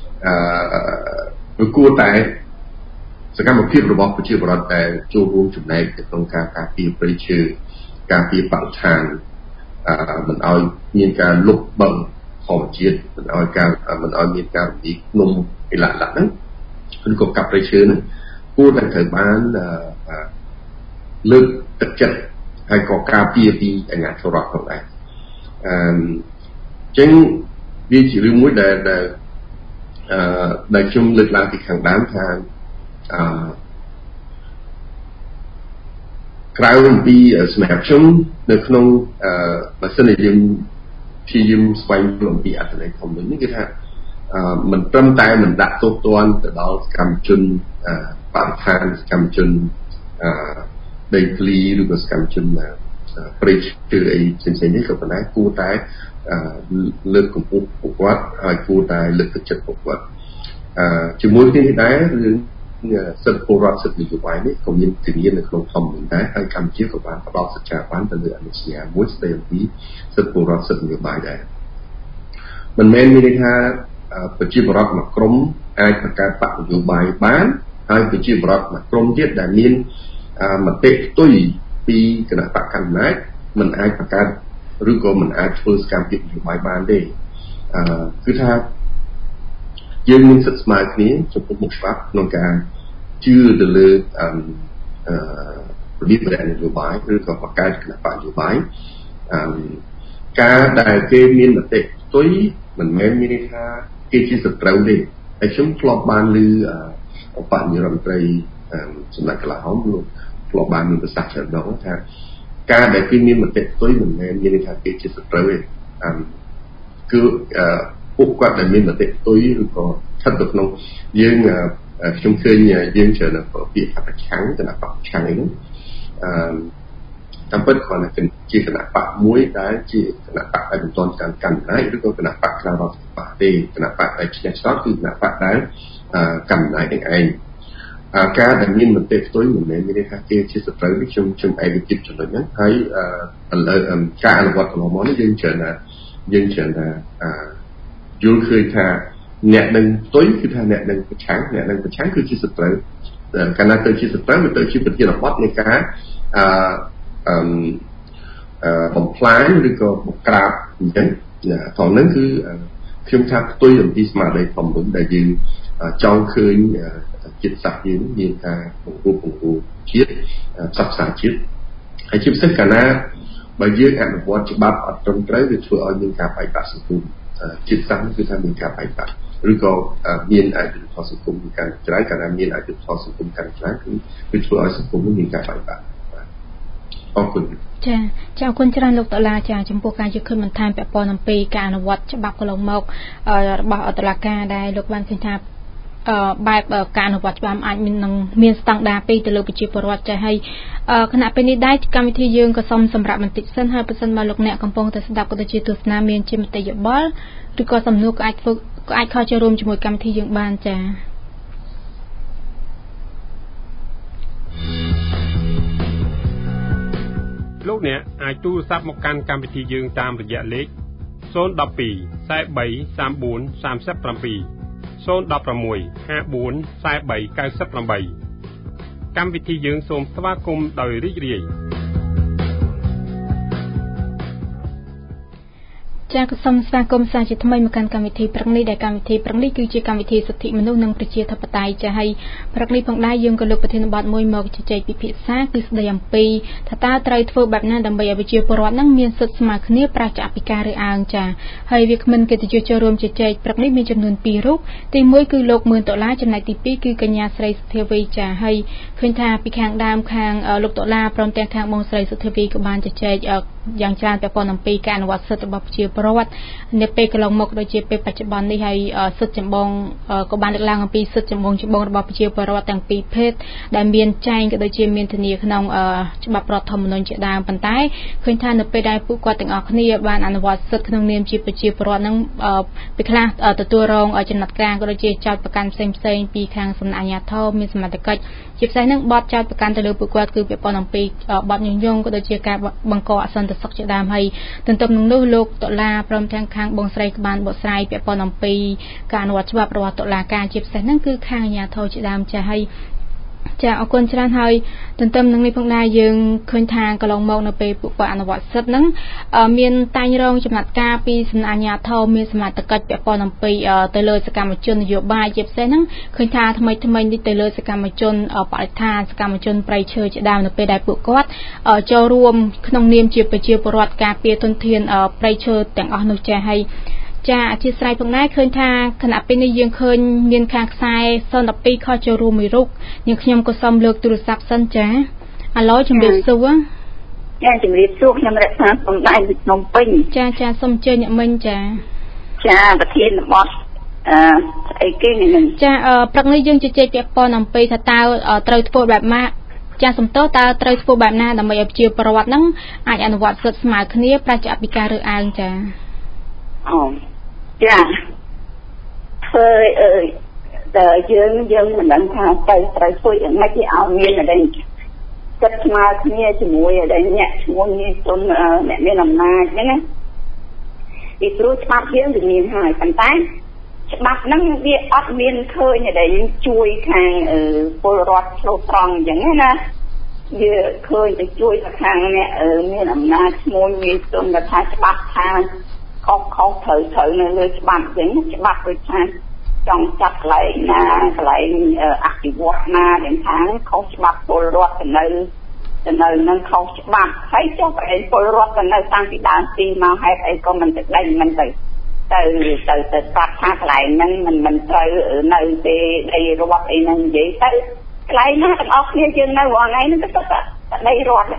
អឺគួរតែសកម្មភាពរបស់ប្រជាពលរដ្ឋដែលចូលរួមចំណែកក្នុងការការពារព្រៃឈើការពារបរិស្ថានអឺមិនឲ្យមានការលុបបង្ខំជាតិមិនឲ្យការមិនឲ្យមានការរំលាយភ្នំអីឡាក់ឡាក់ហ្នឹងឬក៏កាប់ព្រៃឈើហ្នឹងគួរតែត្រូវបានលើកទឹកចិត្តហើយក៏ការពារពីអាជ្ញាធររដ្ឋផងដែរអឺអញ្ចឹងវាជារឿងមួយដែលដែលអឺដែលខ្ញុំលើកឡើងពីខាងដើមថាអឺក្រៅអំពីសម្រាប់ខ្ញុំនៅក្នុងអឺបើសិនជាយើងព្យាយាមស្វែងយល់អំពីអត្ថន័យធម្មនុញ្ញនេះគឺថាអឺមិនត្រឹមតែមិនដាក់ទោសទណ្ឌទៅដល់សកម្មជនអឺបរិស្ថានសកម្មជនអឺដីធ្លីឬក៏សកម្មជនព្រៃឈើអីផ្សេងៗនេះក៏ប៉ុន្តែគួរតែលើកកម្ពស់ពួកគាត់ហើយគួរតែលើកទឹកចិត្តពួកគាត់អឺជាមួយគ្នានេះដែររឿងសិទ្ធិពលរដ្ឋសិទ្ធិនយោបាយនេះក៏មានជំនាញនៅក្នុងធម្មនុញ្ញដែរហើយកម្ពុជាក៏បានផ្ដល់សិទ្ធិចាបានទៅលើអនុសញ្ញាមួយស្ដីអំពីសិទ្ធិពលរដ្ឋសិទ្ធិនយោបាយដែរមិនមែនមានន័យថាប្រជាពលរដ្ឋមួយក្រុមអាចបង្កើតបកនយោបាយបានហើយប្រជាពលរដ្ឋមួយក្រុមទៀតដែលមានមតិផ្ទុយពីគណៈបកកណ្ដាលមិនអាចបង្កើតឬក៏មិនអាចធ្វើសកម្មភាពនយោបាយបានទេអឺគឺថាយើងមានសិទ្ធិស្មើគ្នាចំពោះមុខច្បាប់ក្នុងការជឿទៅលើអឺរបៀបនយោបាយឬក៏បង្កើតគណៈបកនយោបាយអឺការដែលគេមានមតិផ្ទុយមិនមែនមានន័យថាគេជាសត្រូវទេហើយខ្ញុំធ្លាប់បានឮអបនាយករដ្ឋមន្ត្រីសម្ដេចកលាហោមលោកធ្លាប់បានមានប្រសាសន៍ច្រើនដងថាការដែលគេមានមតិផ្ទុយមិនមែនមានន័យថាគេជាសត្រូវទេគឺពួកគាត់ដែលមានមតិផ្ទុយឬក៏ស្ថិតនៅក្នុងយើងខ្ញុំឃើញយើងច្រើនពាក្យថាប្រឆាំងគណៈបកប្រឆាំងអីនោះអឺតាមពិតគ្រាន់តែជាគណៈបកមួយដែលជាគណៈបកដែលមិនទាន់កាន់កាន់អំណាចឬក៏គណៈបកក្រៅរដ្ឋាភិបាលទេគណៈបកដែលឈ្នះឆ្នោតគឺគណៈបកដែលកាន់អំណាចនឹងឯងការដែលមានមតិផ្ទុយមិនមែនមានន័យថាគេជាសត្រូវទេខ្ញុំខ្ញុំឯកវិទ្យាចំណុចហ្នឹងហើយឥឡូវការអនុវត្តកន្លងមកនេះយើងច្រើនថាយើងច្រើនថាយល់ឃើញថាអ្នកនឹងផ្ទុយគឺថាអ្នកនឹងប្រឆាំងអ្នកនឹងប្រឆាំងគឺជាសត្រូវកាលណាទៅជាសត្រូវវាទៅជាប្រធានបទនៃការអឺអឺបំផ្លាញឬក៏បង្ក្រាបអញ្ចឹងត្រង់ហ្នឹងគឺខ្ញុំថាផ្ទុយអំពីស្មារតីធម្មតាដែលយើងចង់ឃើញជាតិសាសន៍យើងមានការបង្រួបបង្រួមជាតិផ្សព្វផ្សាយជាតិហើយជាពិសេសកាលណាបើយើងអនុវត្តច្បាប់អត់ត្រឹមត្រូវវាធ្វើឲ្យមានការបែកបាក់សង្គមជាតិសាសន៍គឺថាមានការបែកបាក់ឬក៏មានអយុត្តិធម៌សង្គមកាន់តែច្រើនកាលណាមានអយុត្តិធម៌សង្គមកាន់តែច្រើនគឺវាធ្វើឲ្យសង្គមមានការបែកបាក់អរគុណចាចាអរគុណច្រើនលោកតុលាចាចំពោះការយកឃើញបន្ថែមពាក់ព័ន្ធអំពីការអនុវត្តច្បាប់កន្លងមករបស់តុលាការដែលលោកបានឃើញថាបែបការអនុវត្តច្បាប់អាចមាននឹងមានស្តង់ដារពីរទៅលើប្រជាពលរដ្ឋចាហើយគណៈពេលនេះដែរកម្មវិធីយើងក៏សូមសម្រាប់បន្តិចសិនហើយបើសិនមកលោកអ្នកកំពុងតែស្ដាប់ក៏ដូចជាទស្សនាមានជាមតិយោបល់ឬក៏សំណួរក៏អាចធ្វើក៏អាចខលចូលរួមជាមួយកម្មវិធីយើងបានចាលោកអ្នកអាចទូរស័ព្ទមកកាន់កម្មវិធីយើងតាមរយៈលេខศูนย์ หนึ่ง สอง สี่ สาม สี่ สาม สี่ สาม เจ็ด ศูนย์ หนึ่ง หก ห้า สี่ สี่ เก้า แปดកម្មវិធីយើងសូមស្វាគមន៍ដោយរីករាយចាក៏សូមស្វាគមន៍សាជាថ្មីមកកាន់កម្មវិធីព្រឹកនេះដែលកម្មវិធីព្រឹកនេះគឺជាកម្មវិធីសិទ្ធិមនុស្សនិងប្រជាធិបតេយ្យចាហើយព្រឹកនេះផងដែរយើងក៏លើកប្រធានបទមួយមកជជែកពិភាក្សាគឺស្ដីអំពីថាតើត្រូវធ្វើបែបណាដើម្បីឲ្យប្រជាពលរដ្ឋនឹងមានសិទ្ធិស្មើគ្នាប្រាសចាកពីការរើសអើងចាហើយវាគ្មិនកិត្តិយសចូលរួមជជែកព្រឹកនេះមានចំនួនពីររូបទីមួយគឺលោកមឿនដុល្លារចំណែកទីពីរគឺកញ្ញាស្រីសុធាវីចាហើយឃើញថាពីខាងដើមខាងលោកដុល្លារព្រមទាំងខាងបងស្រីសុធាវីក៏បានជជែកយ៉ាងច្រើនពាក់ព័ន្ធអំពីការអនុវត្តសិទ្ធិរបស់ប្រជាពលរដ្ឋនៅពេលកន្លងមកដូចជាពេលបច្ចុប្បន្ននេះហើយសិទ្ធិចម្បងក៏បានលើកឡើងអំពីសិទ្ធិចម្បងចម្បងរបស់ប្រជាពលរដ្ឋទាំងពីរភេទដែលមានចែងក៏ដូចជាមានធានាក្នុងច្បាប់រដ្ឋធម្មនុញ្ញជាដើមប៉ុន្តែឃើញថានៅពេលដែលពួកគាត់ទាំងអស់គ្នាបានអនុវត្តសិទ្ធិក្នុងនាមជាប្រជាពលរដ្ឋនឹងពេលខ្លះទទួលរងចំណាត់ការក៏ដូចជាចោទប្រកាន់ផ្សេងផ្សេងពីខាងសំណាក់អាជ្ញាធរមានសមត្ថកិច្ចជាផ្សេងនឹងបទចោទប្រកាន់ទៅលើពួកគាត់គឺពាក់ព័ន្ធអំពីបទញុះញង់ក៏ដូចជាការបង្កអសន្តិសុខជាដើមហើយទន្ទឹមនឹងនោះលោកតុលាព្រមទាំងខាងបងស្រីក៏បានបកស្រាយពាក់ព័ន្ធអំពីការអនុវត្តច្បាប់របស់តុលាការជាពិសេសហ្នឹងគឺខាងអាជ្ញាធរជាដើមចាស់ហើយចាអរគុណច្រើនហើយទន្ទឹមនឹងនេះផងដែរយើងឃើញថាកន្លងមកនៅពេលពួកគាត់អនុវត្តសិទ្ធិហ្នឹងមានតែងរងចំណាត់ការពីសំណាក់អាជ្ញាធរមានសមត្ថកិច្ចពាក់ព័ន្ធអំពីទៅលើសកម្មជននយោបាយជាពិសេសហ្នឹងឃើញថាថ្មីថ្មីនេះទៅលើសកម្មជនបរិស្ថានសកម្មជនប្រៃឈើជាដើមនៅពេលដែលពួកគាត់ចូលរួមក្នុងនាមជាប្រជាពលរដ្ឋការពារទុនធានប្រៃឈើទាំងអស់នោះចាហើយចាអធិស្ឋានផងដែរឃើញថាគណៈពេលនេះយើងឃើញមានខាងខ្សែศูนย์ หนึ่ง สอง ខចូលរួមមួយរូបនាងខ្ញុំក៏សូមលើកទូរស័ព្ទសិនចាអាឡូជំរាបសួរចាជំរាបសួរខ្ញុំរក្សាសំដែងពីភ្នំពេញចាចាសូមអញ្ជើញអ្នកមិញចាចាប្រធានបទអឺអីគេនេះចាព្រឹកនេះយើងជជែកពាក់ព័ន្ធអំពីថាតើត្រូវធ្វើបែបម៉ាក់ចាសំទោសតើត្រូវធ្វើបែបណាដើម្បីឲ្យប្រជាពលរដ្ឋហ្នឹងអាចអនុវត្តសិទ្ធិស្មើគ្នាប្រាសចាកពីការរើសអើងចាអូចាធ្វើអឺតែយើងយើងមិនដឹងថាទៅត្រូវជួយយ៉ាងម៉េចឲ្យមានអីចិត្តស្មើគ្នាជាមួយអីអ្នកឈ្មោះនេះទុនអ្នកមានអំណាចហ្នឹងណាពីព្រោះច្បាប់យើងវាមានហើយប៉ុន្តែច្បាប់ហ្នឹងវាអត់មានឃើញអីជួយខាងពលរដ្ឋឆ្លុះត្រង់អញ្ចឹងណាវាឃើញទៅជួយខាងអ្នកមានអំណាចឈ្មោះនេះទុនថាច្បាប់ថាខុសខុសត្រូវត្រូវនៅលើច្បាប់អញ្ចឹងច្បាប់ដូចថាចង់ចាត់កន្លែងណាកន្លែងអភិវឌ្ឍណាទាំងខាងខុសច្បាប់ពលរដ្ឋទៅនៅទៅនៅនឹងខុសច្បាប់ហើយចុះឯពលរដ្ឋទៅនៅតាំងពីដើមទីមកហេតុអីក៏មិនទៅដេញមិនទៅទៅទៅទៅស្រាប់ថាកន្លែងហ្នឹងមិនមិនត្រូវនៅទេដីរដ្ឋអីហ្នឹងនិយាយទៅកន្លែងណាទាំងអស់គ្នាយើងនៅរាល់ថ្ងៃហ្នឹងទៅទៅដីរដ្ឋ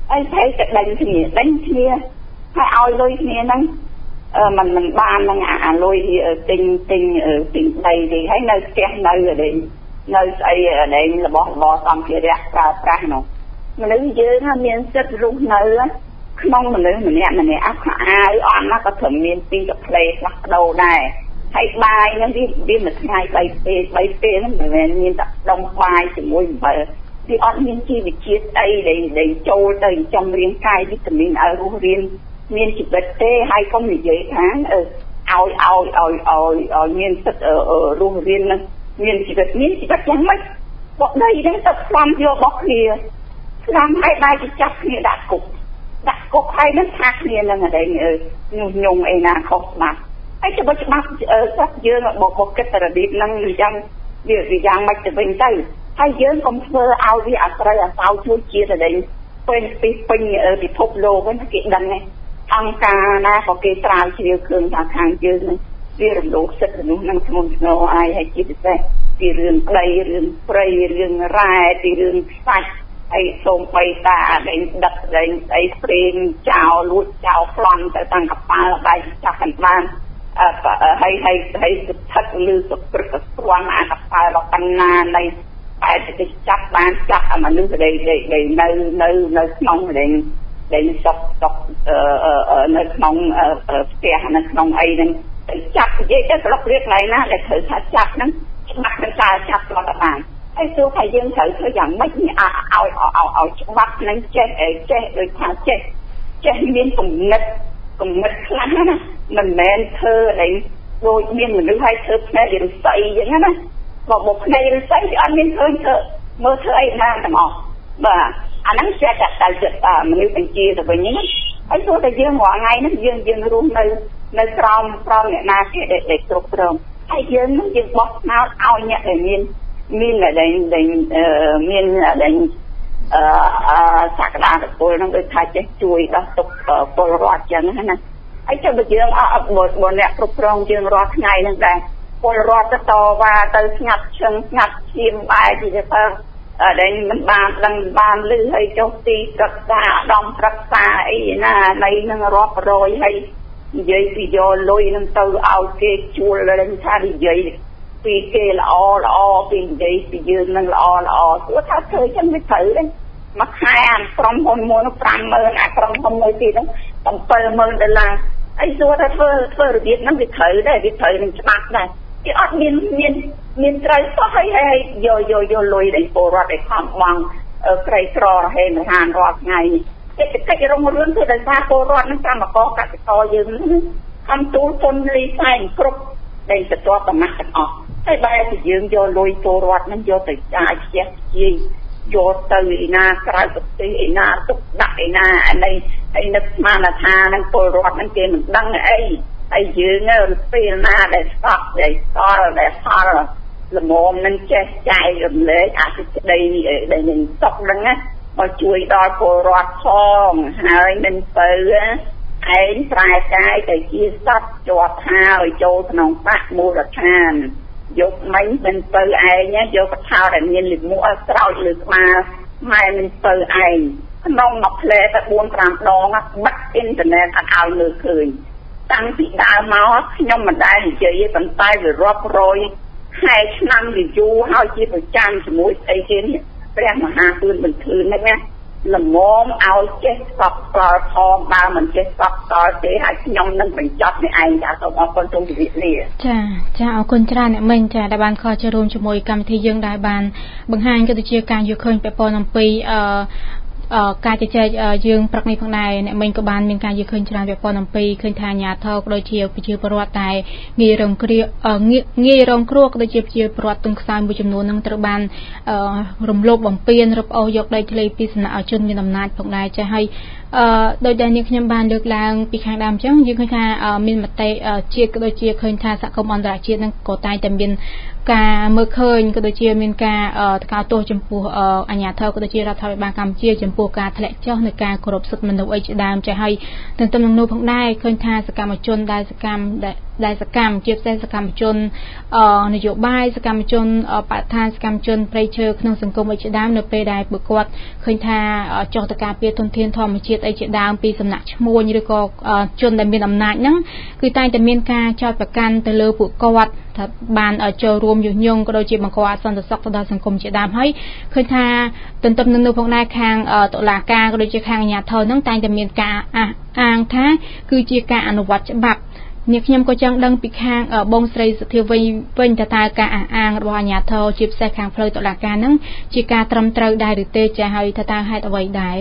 អីតែតែដេញគ្នាដេញគ្នាហើយឲ្យលុយគ្នាហ្នឹងអឺมันมันបានហ្នឹងអាលុយទិញទិញទិញដីនេះហើយនៅផ្ទះនៅđâyនៅស្អីđâyរបស់របស់សម្ភារៈប្រើប្រាស់នោះមនុស្សយើងមានសិទ្ធិរស់នៅក្នុងមនុស្សម្នាក់ម្នាក់អត់ខោអាវអត់ណាក៏ត្រូវមានទីកផ្លេខ្លះដូរដែរហើយបាយហ្នឹងវាវាមួយថ្ងៃបីពេលបីពេលហ្នឹងមិនមែនមានតែដុំបាយជាមួយអំបិលវាអត់មានជីវជាតិអីដែលដែលចូលទៅចំរាងកាយវីតាមីនឲ្យរស់រានមានជីវិតទេហើយកុំនិយាយថាអឺឲ្យឲ្យឲ្យឲ្យឲ្យមានសិទ្ធិរស់រាននឹងមានជីវិតមានជីវិតយ៉ាងម៉េចបកដីហ្នឹងទៅផ្លំយករបស់គ្នាស្ដាំឲ្យបាយទៅចាប់គ្នាដាក់គុកដាក់គុកហើយនឹងថាគ្នានឹងអីញុះញង់អីណាខុសច្បាប់ហើយច្បាប់ច្បាប់ស្រុកយើងបបគិតតែរបៀបហ្នឹងយ៉ាងវាវាយ៉ាងម៉េចទៅវិញទៅហើយយើងកុំធ្វើឲ្យវាអាស្រ័យអាសោជួយជាតិតែពេញពីពេញពិភពលោកហ្នឹងគេដឹងហ្នឹងអង្គការណាក៏គេស្រាវជ្រាវឃើញថាខាងយើងនឹងវារំលោភសិទ្ធិមនុស្សនឹងធ្ងន់ធ្ងរឲ្យហើយជាពិសេសពីរឿងក្តីរឿងព្រៃរឿងរ៉ែពីរឿងខ្សាច់ហើយសូមបីតាដែលដឹកដែលអីព្រេងចោលលួចចោលប្លន់ទៅតាំងកប៉ាល់បែកចាស់กันបានហើយហើយហើយស្ថិតលើសុព្រឹកស្គាល់អាកប៉ាល់របស់បណ្ណានៃតែទៅចាប់បានចាប់អាមនុស្សដែលដែលនៅនៅនៅក្នុងដែលដែលសុកសុកនៅក្នុងផ្ទះនៅក្នុងអីហ្នឹងទៅចាប់និយាយទៅស្រុករៀបឡើងណាដែលត្រូវថាចាប់ហ្នឹងច្បាប់មិនតើចាប់ស្រុកបានហើយទោះថាយើងត្រូវធ្វើយ៉ាងម៉េចឲ្យឲ្យឲ្យច្បាប់ហ្នឹងចេះចេះដូចថាចេះចេះមានគំនិតគំនិតខ្លះណាមិនមែនធ្វើឲ្យដូចមានមនុស្សឲ្យធ្វើផ្នែករិស័យអញ្ចឹងណាបើមកផ្នែករិស័យវាអត់មានឃើញធ្វើមើលធ្វើអីណាទាំងអស់បាទអាហ្នឹងជាតែតែចិត្តមនុស្សបញ្ជាទៅវិញហ្នឹងហើយទោះតែយើងរាល់ថ្ងៃហ្នឹងយើងយើងរស់នៅនៅក្រោមក្រោមអ្នកណាគេដែលគ្រប់គ្រងហើយយើងនឹងយើងបោះឆ្នោតឲ្យអ្នកដែលមានមានដែលដែលមានដែលអឺសក្តានុពលនឹងដូចថាចេះជួយដោះទុក្ខពលរដ្ឋចឹងណាហើយចុះបើយើងអត់បើអ្នកគ្រប់គ្រងយើងរាល់ថ្ងៃហ្នឹងដែរពលរដ្ឋទៅតវ៉ាទៅស្ងាត់ឈឹងស្ងាត់ឈាមបែរជាទៅដែលមិនបានដឹងបានលឺឲ្យចុះទីប្រឹក្សាអាដាមប្រឹក្សាអីណានៃនឹងរាប់រយហើយនិយាយពីយកលុយនឹងទៅឲ្យគេជួលឡើងថានិយាយពីគេល្អល្អពីនិយាយពីយើងនឹងល្អល្អទោះថាធ្វើចឹងវាត្រូវដែរមួយខែអាក្រុមហ៊ុនមួយនោះ five thousand អាក្រុមហ៊ុនមួយទៀតហ្នឹង seven thousand ដុល្លារអីទោះថាធ្វើធ្វើរបៀបហ្នឹងវាត្រូវដែរវាត្រូវនឹងច្បាប់ដែរគេអត់មានមានមានត្រូវសោះហើយហើយយកយកយកលុយដែលពលរដ្ឋឲ្យខំបង់ក្រីក្ររហេមរហានរាល់ថ្ងៃសេដ្ឋកិច្ចរុងរឿងគឺដោយសារពលរដ្ឋនឹងកម្មករកសិករយើងខំទូលទុនលីផ្សេងគ្រប់ដែលទទួលប្រមាណទាំងអស់ហើយបែរជាយើងយកលុយពលរដ្ឋនឹងយកទៅចាយផ្ទះជាយកទៅឯណាក្រៅប្រទេសឯណាទុកដាក់ឯណានៃឯនឹកស្មានថានឹងពលរដ្ឋនឹងគេមិនដឹងអីហើយយើងនៅពេលណាដែលស្កប់ដែលស្គាល់ដែលហល់ល្មមនឹងចេះចែករំលែកអធិក្តីដែលនឹងសុខហ្នឹងណាមកជួយដល់ពលរដ្ឋផងហើយមិនទៅឯងប្រែកាយទៅជាសត្វជាប់ថាឲ្យចូលក្នុងបាក់មូលដ្ឋានយកមិញមិនទៅឯងយកកថាដែលមានលិមួកស្រោចលើក្បាលម៉ែមិនទៅឯងក្នុងមួយផ្លែតែfour fiveដងបិទអ៊ីនធឺណិតអត់ឲ្យលើឃើញតាំងពីដើមមកខ្ញុំមិនដែលនិយាយទេប៉ុន្តែវារាប់រយខែឆ្នាំវាយូរហើយជាប្រចាំជាមួយស្អីគេនេះព្រះមហាទូតបន្ទឿនហ្នឹងណាល្មមឲ្យចេះស្កប់ស្កល់ផងបើមិនចេះស្កប់ស្កល់ទេហើយខ្ញុំនឹងបញ្ចប់នេះឯងចាសូមអរគុណសូមជម្រាបលាចាចាអរគុណច្រើនអ្នកមិញចាដែលបានខលចូលរួមជាមួយកម្មវិធីយើងដែលបានបង្ហាញក៏ដូចជាការយល់ឃើញពាក់ព័ន្ធអំពីអឺការជជែកយើងព្រឹកនេះផងដែរអ្នកមិញក៏បានមានការយល់ឃើញច្រើនពាក់ព័ន្ធអំពីឃើញថាអាជ្ញាធរក៏ដូចជាប្រជាពលរដ្ឋតែងាយរងគ្រោះងាយរងគ្រោះក៏ដូចជាប្រជាពលរដ្ឋទន់ខ្សោយមួយចំនួននឹងត្រូវបានរំលោភបំពានរឹបអូសយកដីធ្លីពីសំណាក់ជនមានអំណាចផងដែរចាហើយអឺដោយដែលនេះខ្ញុំបានលើកឡើងពីខាងដើមអញ្ចឹងយើងឃើញថាមានមតិជាតិក៏ដូចជាឃើញថាសហគមន៍អន្តរជាតិនឹងក៏តែតែមានការមើលឃើញក៏ដូចជាមានការថ្កោលទោសចំពោះអាជ្ញាធរក៏ដូចជារដ្ឋាភិបាលកម្ពុជាចំពោះការធ្លាក់ចុះនៃការគោរពសិទ្ធិមនុស្សអីជាដើមចាស់ហើយទន្ទឹមនឹងនោះផងដែរឃើញថាសកម្មជនដែលសកម្មដែលសកម្មជាពិសេសសកម្មជននយោបាយសកម្មជនបរិស្ថានសកម្មជនព្រៃឈើក្នុងសង្គមអីជាដើមនៅពេលដែលពួកគាត់ឃើញថាចុះទៅការពារធនធានធម្មជាតិអីជាដើមពីសំណាក់ឈ្មួញឬក៏ជនដែលមានអំណាចហ្នឹងគឺតែងតែមានការចោទប្រកាន់ទៅលើពួកគាត់ថាបានចូលរួមយុយងក៏ដូចជាបង្កអសន្តិសុខទៅដល់សង្គមជាដើមហើយឃើញថាទន្ទឹមនឹងនោះផងដែរខាងតុលាការក៏ដូចជាខាងអាជ្ញាធរហ្នឹងតែងតែមានការអះអាងថាគឺជាការអនុវត្តច្បាប់អ្នកខ្ញុំក៏ចង់ដឹងពីខាងបងស្រីសុធាវិញវិញតើតើការអះអាងរបស់អាជ្ញាធរជាពិសេសខាងផ្លូវតុលាការហ្នឹងជាការត្រឹមត្រូវដែរឬទេចាហើយតើតើហេតុអ្វីដែរ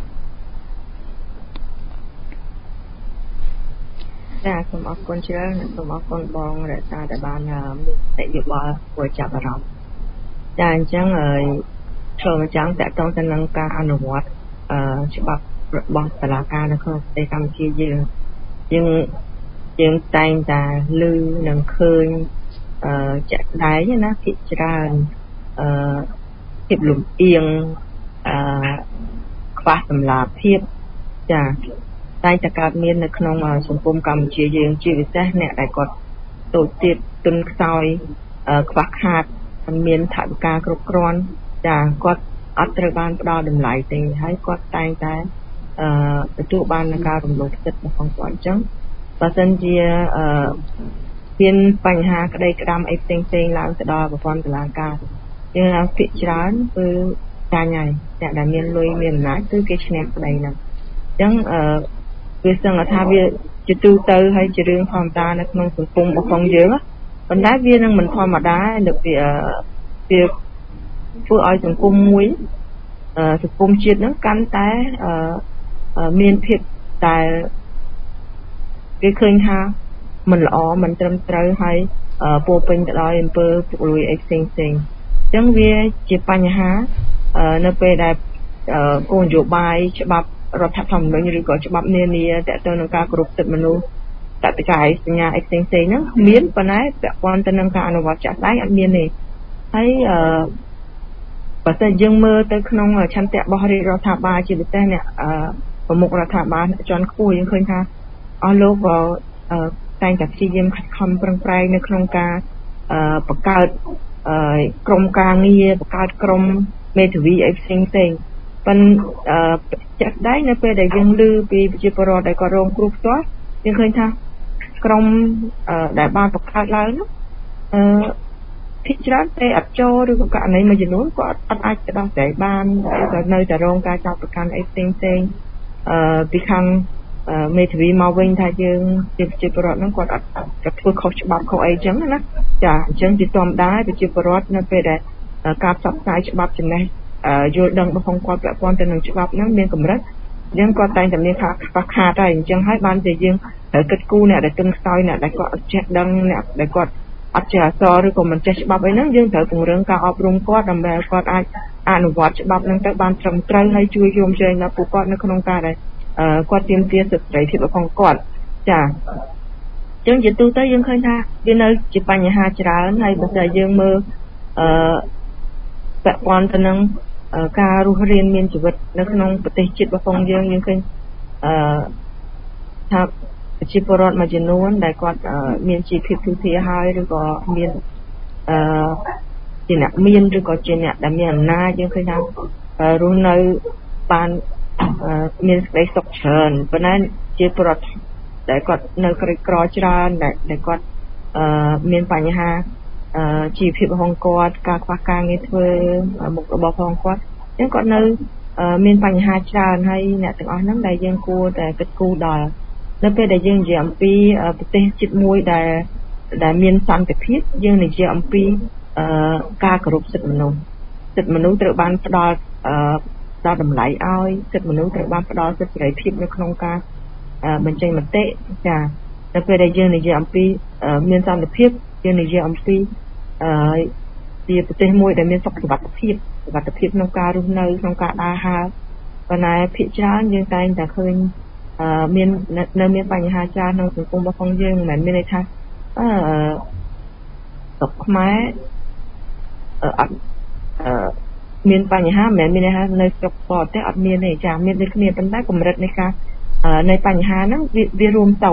ចាសូមអរគុណច្រើនសូមអរគុណបងរក្សាដែលបាននយោបាយគួរចាប់អារម្មណ៍ចាអញ្ចឹងហើយចូលមកចាំតកតងទៅនឹងការអនុវត្តច្បាប់របស់តុលាការនៅក្នុងប្រទេសកម្ពុជាយើងយើងយើងតែងតែឮនិងឃើញជាក់ស្ដែងណាភាគច្រើនអឺភាពលំអៀងអឺខ្វះតម្លាភាពចាតែងតែកើតមាននៅក្នុងសង្គមកម្ពុជាយើងជាពិសេសអ្នកដែលគាត់តូចទៀតទុនខ្សោយខ្វះខាតមានថវិកាគ្រប់គ្រាន់ចាគាត់អត់ត្រូវបានផ្ដល់តម្លៃទេហើយគាត់តែងតែអឺទទួលបាននឹងការរំលោភសិទ្ធិរបស់គាត់អញ្ចឹងបើសិនជាអឺមានបញ្ហាក្តីក្តាំអីផ្សេងផ្សេងឡើងទៅដល់ប្រព័ន្ធតុលាការយើងឡើងភាគច្រើនគឺចាញ់ហើយអ្នកដែលមានលុយមានអំណាចគឺគេឈ្នះក្តីហ្នឹងអញ្ចឹងអឺវាសឹងថាវាជាទូទៅហើយជារឿងធម្មតានៅក្នុងសង្គមរបស់យើងប៉ុន្តែវានឹងមិនធម្មតានៅពីវាធ្វើឲ្យសង្គមមួយសង្គមជាតិហ្នឹងកាន់តែមានភាពដែលគេឃើញថាមិនល្អមិនត្រឹមត្រូវហើយពោពេញទៅដោយអំពើពុករលួយអីផ្សេងផ្សេងអញ្ចឹងវាជាបញ្ហានៅពេលដែលគោលនយោបាយច្បាប់រដ្ឋធម្មនុញ្ញឬក៏ច្បាប់នានាទាក់ទងនឹងការគោរពសិទ្ធិមនុស្សកតិកាឯសញ្ញាអីផ្សេងផ្សេងហ្នឹងមានប៉ុន្តែពាក់ព័ន្ធទៅនឹងការអនុវត្តចាស់ស្ដែងអត់មានទេហើយអឺបើតែយើងមើលទៅក្នុងឆន្ទៈរបស់រាជរដ្ឋាភិបាលជាពិសេសអ្នកប្រមុខរដ្ឋាភិបាលជាន់ខ្ពស់យើងឃើញថាអស់លោកក៏តែងតែព្យាយាមខិតខំប្រឹងប្រែងនៅក្នុងការបង្កើតក្រុមការងារបង្កើតក្រុមមេធាវីអីផ្សេងផ្សេងប៉ុន្តែចាក់ស្ដែងនៅពេលដែលយើងឮពីប្រជាពលរដ្ឋដែលគាត់រងគ្រោះផ្ទាល់យើងឃើញថាក្រុមដែលបានបង្កើតឡើងនោះអឺភាគច្រើនតែអត់ចូលឬក៏ករណីមួយចំនួនគាត់អត់អាចទៅដោះស្រាយបានតែនៅតែរងការចោទប្រកាន់អីផ្សេងផ្សេងអឺពីខាងមេធាវីមកវិញថាយើងជាប្រជាពលរដ្ឋហ្នឹងគាត់អត់ទៅធ្វើខុសច្បាប់ខុសអីចឹងណាចាអញ្ចឹងជាធម្មតាប្រជាពលរដ្ឋនៅពេលដែលការផ្សព្វផ្សាយច្បាប់ចំណេះយល់ដឹងរបស់គាត់ពាក់ព័ន្ធទៅនឹងច្បាប់ហ្នឹងមានកម្រិតយើងគាត់តែងតែមានការខ្វះខាតហើយអញ្ចឹងហើយបានតែយើងត្រូវគិតគូរអ្នកដែលទន់ខ្សោយអ្នកដែលគាត់អត់ចេះដឹងអ្នកដែលគាត់អត់ចេះអក្សរឬក៏មិនចេះច្បាប់អីហ្នឹងយើងត្រូវពង្រឹងការអប់រំគាត់ដើម្បីឲ្យគាត់អាចអនុវត្តច្បាប់ហ្នឹងទៅបានត្រឹមត្រូវហើយជួយរួមចំណែកដល់ពួកគាត់នៅក្នុងការដែលគាត់ទាមទារសិទ្ធិសេរីភាពរបស់គាត់ចាអញ្ចឹងជាទូទៅយើងឃើញថាវានៅជាបញ្ហាច្រើនហើយបើតែយើងមើលអឺពាក់ព័ន្ធទៅនឹងការរស់រានមានជីវិតនៅក្នុងប្រទេសជាតិរបស់យើងយើងឃើញអឺថាប្រជាពលរដ្ឋមួយចំនួនដែលគាត់មានជីវភាពទូទៅហើយឬក៏មានអឺជាអ្នកមានឬក៏ជាអ្នកដែលមានអំណាចយើងឃើញថារស់នៅបានមានសេចក្តីសុខច្រើនប៉ុន្តែជាពលរដ្ឋដែលគាត់នៅក្រីក្រច្រើនដែលគាត់អឺមានបញ្ហាអឺជីវភាពរបស់គាត់ការខ្វះការងារធ្វើមុខរបររបស់គាត់អញ្ចឹងគាត់នៅមានបញ្ហាច្រើនហើយអ្នកទាំងអស់ហ្នឹងដែលយើងគួរតែគិតគូរដល់នៅពេលដែលយើងនិយាយអំពីប្រទេសជាតិមួយដែលដែលមានសន្តិភាពយើងនិយាយអំពីការគោរពសិទ្ធិមនុស្សសិទ្ធិមនុស្សត្រូវបានផ្ដល់ដល់តម្លៃឲ្យសិទ្ធិមនុស្សត្រូវបានផ្ដល់សិទ្ធិសេរីភាពនៅក្នុងការបញ្ចេញមតិចានៅពេលដែលយើងនិយាយអំពីមានសន្តិភាពយើងនិយាយអំពីអឺជាប្រទេសមួយដែលមានសុខសុវត្ថិភាពសុវត្ថិភាពក្នុងការរស់នៅក្នុងការដើរហើរប៉ុន្តែភាគច្រើនយើងតែងតែឃើញអឺមាននៅមានបញ្ហាច្រើនក្នុងសង្គមរបស់យើងមិនមែនមានន័យថាអឺស្រុកខ្មែរអត់អឺមានបញ្ហាមិនមែនមានន័យថានៅស្រុកបរទេសអត់មានទេចាមានដូចគ្នាប៉ុន្តែកម្រិតនៃការនៃបញ្ហាហ្នឹងវាវារួមតូច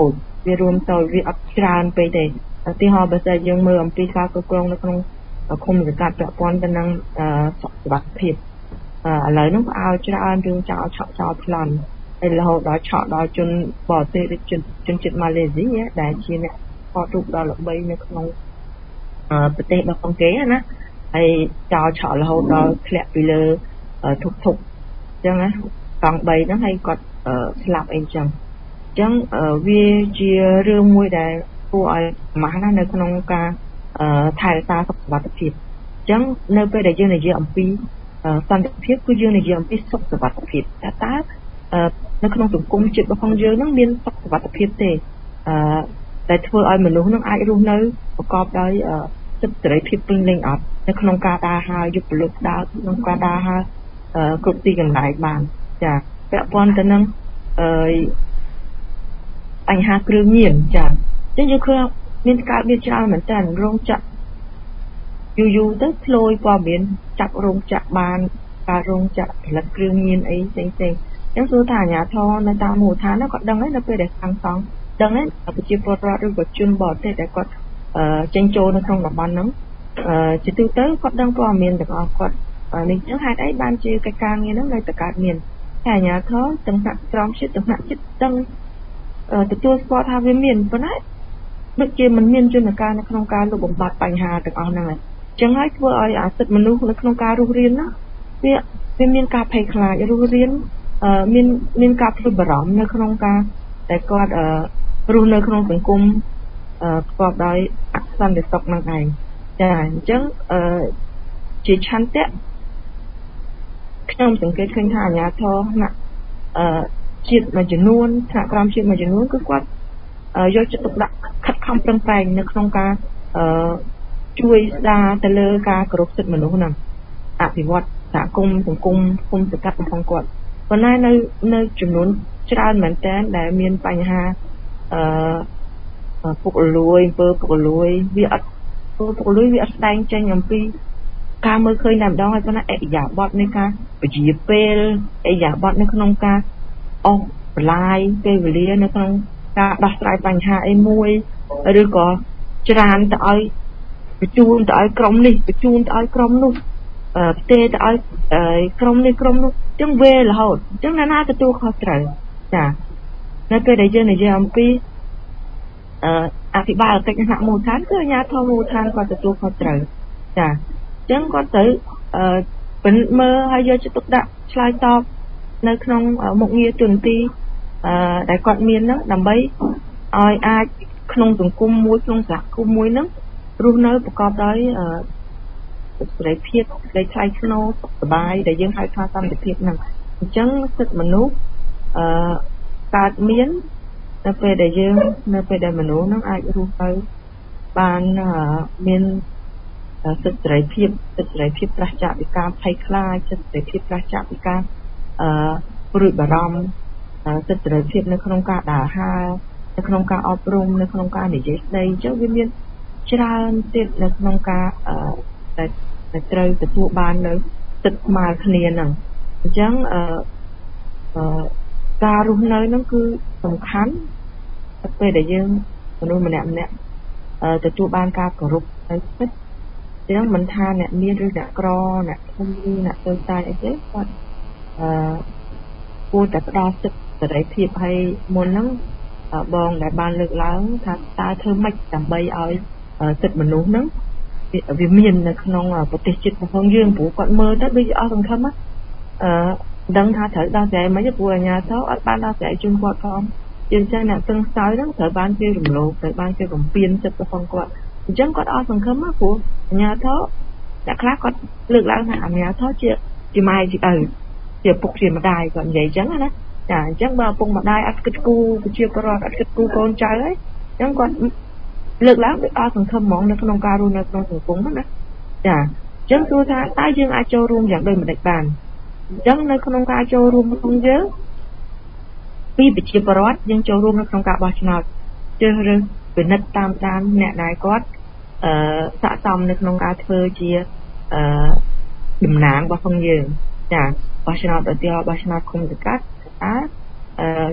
វារួមទៅវាអត់ច្រើនពេកទេឧទាហរណ៍បើសិនយើងមើលអំពីការគ្រប់គ្រងនៅក្នុងឃុំសង្កាត់ពាក់ព័ន្ធទៅនឹងសុខភាពឥឡូវនោះផ្អើលច្រើនរឿងចោលឆក់ចោលប្លន់ហើយរហូតដល់ឆក់ដល់ជនបរទេសដូចជនជាតិម៉ាឡេស៊ីដែលជាអ្នកថតរូបដ៏ល្បីនៅក្នុងប្រទេសរបស់គេណាហើយចោលឆក់រហូតដល់ធ្លាក់ពីលើធុកធុកអញ្ចឹងណាកង់បីហ្នឹងហើយគាត់ស្លាប់អីចឹងអញ្ចឹងវាជារឿងមួយដែលគួរឲ្យម៉ាស់ណានៅក្នុងការថែរក្សាសុខភាពអញ្ចឹងនៅពេលដែលយើងនិយាយអំពីសន្តិភាពគឺយើងនិយាយអំពីសុខភាពតើតើនៅក្នុងសង្គមជាតិរបស់យើងហ្នឹងមានសុខភាពទេអឺដែលធ្វើឲ្យមនុស្សហ្នឹងអាចរស់នៅប្រកបដោយសិទ្ធិសេរីភាពពេញលេញអត់នៅក្នុងការដើរហើរយប់ព្រលឹមដើរក្នុងការដើរហើរគ្រប់ទីកន្លែងបានចាពាក់ព័ន្ធទៅនឹងអឺបញ្ហាគ្រឿងញៀនចាអញ្ចឹងយើងឃើញមានការមានច្រើនមែនតើរោងចក្រយូរយូរទៅធ្លយព័ត៌មានចាប់រោងចក្របានការរោងចក្រផលិតគ្រឿងញៀនអីផ្សេងផ្សេងអញ្ចឹងសួរថាអាជ្ញាធរនៅតាមមូលដ្ឋានគាត់ដឹងហើយនៅពេលដែលខាងសងដឹងហើយប្រជាពលរដ្ឋឬក៏ជនបរទេសដែលគាត់ចេញចូលនៅក្នុងតំបន់ហ្នឹងជាទូទៅគាត់ដឹងព័ត៌មានទាំងអស់គាត់នេះចឹងហេតុអីបានជាកិច្ចការងារហ្នឹងនៅតែកើតមានតែអាជ្ញាធរទាំងថ្នាក់ក្រោមជាតិទាំងថ្នាក់ជាតិដឹងទទួលស្គាល់ថាវាមានប៉ុន្តែដូចជាមិនមានយន្តការនៅក្នុងការលុបបំបាត់បញ្ហាទាំងអស់ហ្នឹងហើយចឹងហើយធ្វើឲ្យអាសិទ្ធិមនុស្សនៅក្នុងការរស់រានណាវាវាមានការភ័យខ្លាចរស់រានមានមានការព្រួយបារម្ភនៅក្នុងការតែគាត់រស់នៅក្នុងសង្គមប្រកបដោយអសន្តិសុខនឹងឯងចាអញ្ចឹងជាឆន្ទៈខ្ញុំសង្កេតឃើញថាអាជ្ញាធរណាជាតិមួយចំនួនថ្នាក់ក្រោមជាតិមួយចំនួនគឺគាត់យកចិត្តទុកដាក់ខិតខំប្រឹងប្រែងនៅក្នុងការជួយស្ដារទៅលើការគោរពសិទ្ធិមនុស្សហ្នឹងអភិវឌ្ឍសហគមន៍សង្គមឃុំសង្កាត់របស់គាត់ប៉ុន្តែនៅនៅចំនួនច្រើនមែនតើដែលមានបញ្ហាអឺពុករលួយអំពើពុករលួយវាអត់ពុករលួយវាអត់ស្ដែងចេញអំពីការមើលឃើញតែម្ដងហើយប៉ុន្តែអរិយាប័ត្រនៃការពជាពេលអរិយាប័ត្រនៅក្នុងការអស់បន្លាយពេលវេលានៅក្នុងការដោះស្រាយបញ្ហាអីមួយឬក៏ច្រានទៅឲ្យបញ្ជូនទៅឲ្យក្រុមនេះបញ្ជូនទៅឲ្យក្រុមនោះផ្ទេទៅឲ្យក្រុមនេះក្រុមនោះអញ្ចឹងវេរហូតអញ្ចឹងណាណាទទួលខុសត្រូវចានៅពេលដែលយើងនិយាយអំពីអឺអភិបាលកិច្ចថ្នាក់មូលដ្ឋានគឺអាជ្ញាធរមូលដ្ឋានគាត់ទទួលខុសត្រូវចាអញ្ចឹងគាត់ត្រូវអឺពិនិត្យមើលហើយយកចិត្តទុកដាក់ឆ្លើយតបនៅក្នុងមុខងារទូនាទីអឺដែលគាត់មានហ្នឹងដើម្បីឲ្យអាចក្នុងសង្គមមួយក្នុងសហគមន៍មួយហ្នឹងរស់នៅប្រកបដោយអឺសេរីភាពសេរីថ្លៃថ្នូរសុខសប្បាយដែលយើងហៅថាសន្តិភាពហ្នឹងអញ្ចឹងសិទ្ធិមនុស្សអឺកើតមាននៅពេលដែលយើងនៅពេលដែលមនុស្សហ្នឹងអាចរស់ទៅបានមានសិទ្ធិសេរីភាពសិទ្ធិសេរីភាពប្រឆាំងពីការភ័យខ្លាចសិទ្ធិសេរីភាពប្រឆាំងពីការអឺព្រួយបារម្ភសិទ្ធិសេរីភាពនៅក្នុងការដើរហើរនៅក្នុងការអប់រំនៅក្នុងការនិយាយស្ដីអញ្ចឹងវាមានច្រើនទៀតនៅក្នុងការអឺតែត្រូវទទួលបាននៅសិទ្ធិស្មើគ្នាហ្នឹងអញ្ចឹងអឺអឺការរស់នៅហ្នឹងគឺសំខាន់ទៅពេលដែលយើងមនុស្សម្នាក់ម្នាក់ទទួលបានការគោរពទៅសិទ្ធិអញ្ចឹងមិនថាអ្នកមានឬអ្នកក្រអ្នកធំឬអ្នកតូចតាចអីទេគាត់អឺគួរតែផ្ដល់សិទ្ធិសេរីភាពឲ្យមុនហ្នឹងបងដែលបានលើកឡើងថាតើធ្វើម៉េចដើម្បីឲ្យសិទ្ធិមនុស្សហ្នឹងវាមាននៅក្នុងប្រទេសជាតិរបស់យើងព្រោះគាត់មើលទៅដូចអស់សង្ឃឹមអឺដឹងថាត្រូវដោះស្រាយមិនទេព្រោះអាជ្ញាធរអត់បានដោះស្រាយជូនគាត់ផងជាងចឹងអ្នកសឹងសើហ្នឹងត្រូវបានគេរំលោភត្រូវបានគេបំពានសិទ្ធិរបស់គាត់អញ្ចឹងគាត់អស់សង្ឃឹមព្រោះអាជ្ញាធរអ្នកខ្លះគាត់លើកឡើងថាអាជ្ញាធរជាជាម៉ែជាឪជាពុកជាម្ដាយគាត់និយាយចឹងណាចាអញ្ចឹងបើឪពុកម្ដាយអត់គិតគូរប្រជាពលរដ្ឋអត់គិតគូរកូនចៅហើយអញ្ចឹងគាត់លើកឡើងដូចអស់សង្ឃឹមហ្មងនៅក្នុងការរស់នៅក្នុងសង្គមហ្នឹងណាចាអញ្ចឹងគឺថាតើយើងអាចចូលរួមយ៉ាងដូចម្ដេចបានអញ្ចឹងនៅក្នុងការចូលរួមរបស់យើងពីប្រជាពលរដ្ឋយើងចូលរួមនៅក្នុងការបោះឆ្នោតជ្រើសរើសពិនិត្យតាមដានអ្នកដែលគាត់អឺស័ក្តិសមនៅក្នុងការធ្វើជាអឺតំណាងរបស់ផងយើងចាបោះឆ្នោតឧទាហរណ៍បោះឆ្នោតឃុំសង្កាត់តើអឺ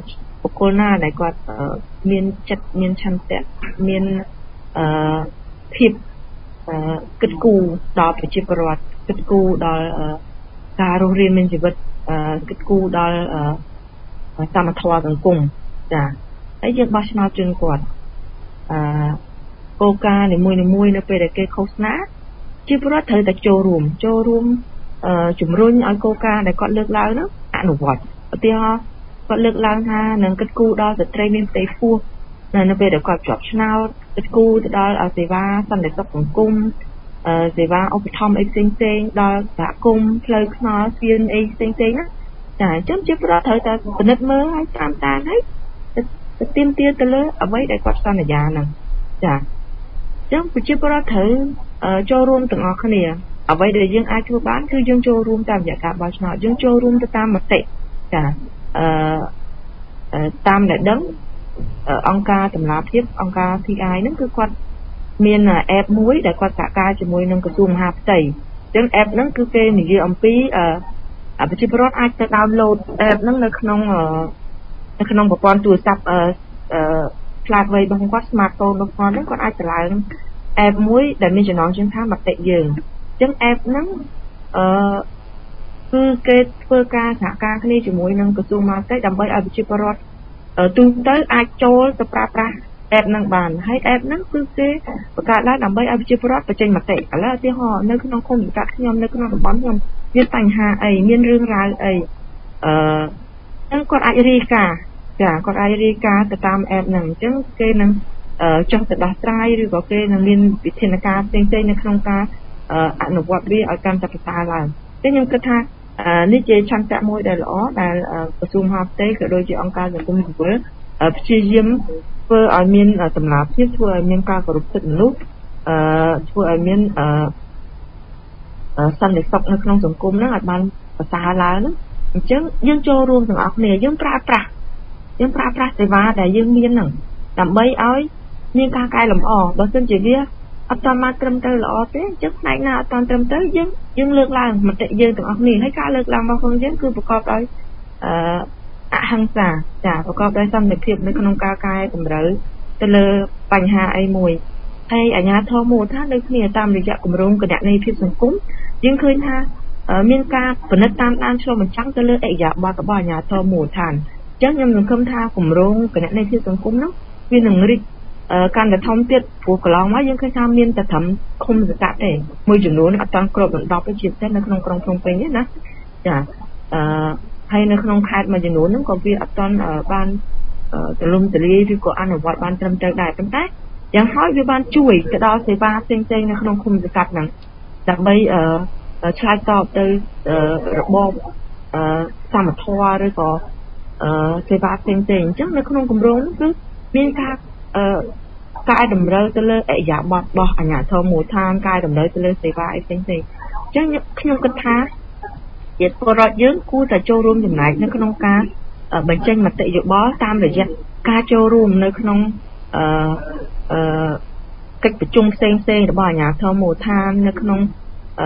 បុគ្គលណាដែលគាត់មានចិត្តមានឆន្ទៈមានអឺភាពគិតគូរដល់ប្រជាពលរដ្ឋគិតគូរដល់ការរស់រានមានជីវិតគិតគូរដល់សមធម៌សង្គមចាហើយយើងបោះឆ្នោតជូនគាត់អឺគោលការណ៍នីមួយៗនៅពេលដែលគេឃោសនាជាពលរដ្ឋត្រូវតែចូលរួមចូលរួមជំរុញឲ្យគោលការណ៍ដែលគាត់លើកឡើងនោះអនុវត្តឧទាហរណ៍គាត់លើកឡើងថានឹងគិតគូរដល់ស្ត្រីមានផ្ទៃពោះនៅពេលដែលគាត់ជាប់ឆ្នោតគិតគូរទៅដល់សេវាសន្តិសុខសង្គមសេវាឧបត្ថម្ភអីផ្សេងផ្សេងដល់សហគមន៍ផ្លូវថ្នល់ស្ពានអីផ្សេងផ្សេងណាចាអញ្ចឹងជាប្រត្រូវតែពិនិត្យមើលឲ្យតាមតាមហើយទៅទៀមទាទៅលើអ្វីដែលគាត់សន្យាហ្នឹងចាអញ្ចឹងប្រជាពលរដ្ឋត្រូវចូលរួមទាំងអស់គ្នាអ្វីដែលយើងអាចធ្វើបានគឺយើងចូលរួមតាមរយៈការបោះឆ្នោតយើងចូលរួមទៅតាមមតិចាអឺតាមដែលដឹងអង្គការតម្លាភាពអង្គការ T I ហ្នឹងគឺគាត់មាន app មួយដែលគាត់សហការជាមួយនឹងក្រសួងមហាផ្ទៃអញ្ចឹង app ហ្នឹងគឺគេនិយាយអំពីអឺប្រជាពលរដ្ឋអាចទៅ download app ហ្នឹងនៅក្នុងនៅក្នុងប្រព័ន្ធទូរស័ព្ទអឺឆ្លាតវៃរបស់គាត់ smartphone របស់គាត់ហ្នឹងគាត់អាចទៅឡើង app មួយដែលមានចំណងជើងថាមតិយើងអញ្ចឹង app ហ្នឹងអឺគឺគេធ្វើការសហការគ្នាជាមួយនឹងក្រសួងមហាផ្ទៃដើម្បីឲ្យប្រជាពលរដ្ឋទូទៅអាចចូលទៅប្រើប្រាស់ app ហ្នឹងបានហើយ app ហ្នឹងគឺគេបង្កើតឡើងដើម្បីឲ្យប្រជាពលរដ្ឋបញ្ចេញមតិឥឡូវឧទាហរណ៍នៅក្នុងឃុំសង្កាត់ខ្ញុំនៅក្នុងតំបន់ខ្ញុំមានបញ្ហាអីមានរឿងរ៉ាវអីអឺអញ្ចឹងគាត់អាចរាយការណ៍ចាគាត់អាចរាយការណ៍ទៅតាម app ហ្នឹងអញ្ចឹងគេនឹងចុះទៅដោះស្រាយឬក៏គេនឹងមានវិធានការផ្សេងៗនៅក្នុងការអនុវត្តវាឲ្យកាន់តែប្រសើរឡើងតែខ្ញុំគិតថានេះជាឆន្ទៈមួយដែលល្អដែលក្រសួងមហាផ្ទៃក៏ដូចជាអង្គការសង្គមស៊ីវិលព្យាយាមធ្វើឲ្យមានតម្លាភាពធ្វើឲ្យមានការគោរពសិទ្ធិមនុស្សអឺធ្វើឲ្យមានអឺសន្តិសុខនៅក្នុងសង្គមហ្នឹងឲ្យបានប្រសើរឡើងហ្នឹងអញ្ចឹងយើងចូលរួមទាំងអស់គ្នាយើងប្រើប្រាស់យើងប្រើប្រាស់សេវាដែលយើងមានហ្នឹងដើម្បីឲ្យមានការកែលម្អបើមិនជាវាអត់តាមមកត្រឹមត្រូវល្អទេអញ្ចឹងផ្នែកណាអត់តាមត្រឹមត្រូវយើងយើងលើកឡើងមតិយើងទាំងអស់គ្នាហើយការលើកឡើងរបស់ខ្លួនយើងគឺប្រកបដោយអឺអហិង្សាចាប្រកបដោយសន្តិភាពនៅក្នុងការកែតម្រូវទៅលើបញ្ហាអីមួយហើយអាជ្ញាធរមូលដ្ឋានដូចគ្នាតាមរយៈគម្រោងគណនេយ្យភាពសង្គមយើងឃើញថាមានការពិនិត្យតាមដានឆ្លុះបញ្ចាំងទៅលើអិយាប័ត្ររបស់អាជ្ញាធរមូលដ្ឋានអញ្ចឹងខ្ញុំសង្ឃឹមថាគម្រោងគណនេយ្យភាពសង្គមនោះវានឹងរីកកាន់តែធំទៀតព្រោះកន្លងមកយើងឃើញថាមានតែត្រឹមឃុំសង្កាត់ទេមួយចំនួនអត់តាន់គ្របដណ្ដប់ទេជាពិសេសនៅក្នុងក្រុងភ្នំពេញទេណាចាអឺហើយនៅក្នុងខេត្តមួយចំនួនហ្នឹងក៏វាអត់តាន់បានទលំទលាយឬក៏អនុវត្តបានត្រឹមត្រូវដែរប៉ុន្តែយ៉ាងហោចវាបានជួយទៅដល់សេវាផ្សេងៗនៅក្នុងឃុំសង្កាត់ហ្នឹងដើម្បីឆ្លើយតបទៅរបបសមធម៌ឬក៏សេវាផ្សេងៗអញ្ចឹងនៅក្នុងគម្រោងគឺមានការកែតម្រូវទៅលើអិយាប័ត្ររបស់អាជ្ញាធរមូលដ្ឋានកែតម្រូវទៅលើសេវាអីផ្សេងៗអញ្ចឹងខ្ញុំគិតថាជាពលរដ្ឋយើងគួរតែចូលរួមចំណែកនៅក្នុងការបញ្ចេញមតិយោបល់តាមរយៈការចូលរួមនៅក្នុងអឺអឺកិច្ចប្រជុំផ្សេងៗរបស់អាជ្ញាធរមូលដ្ឋាននៅក្នុងអឺ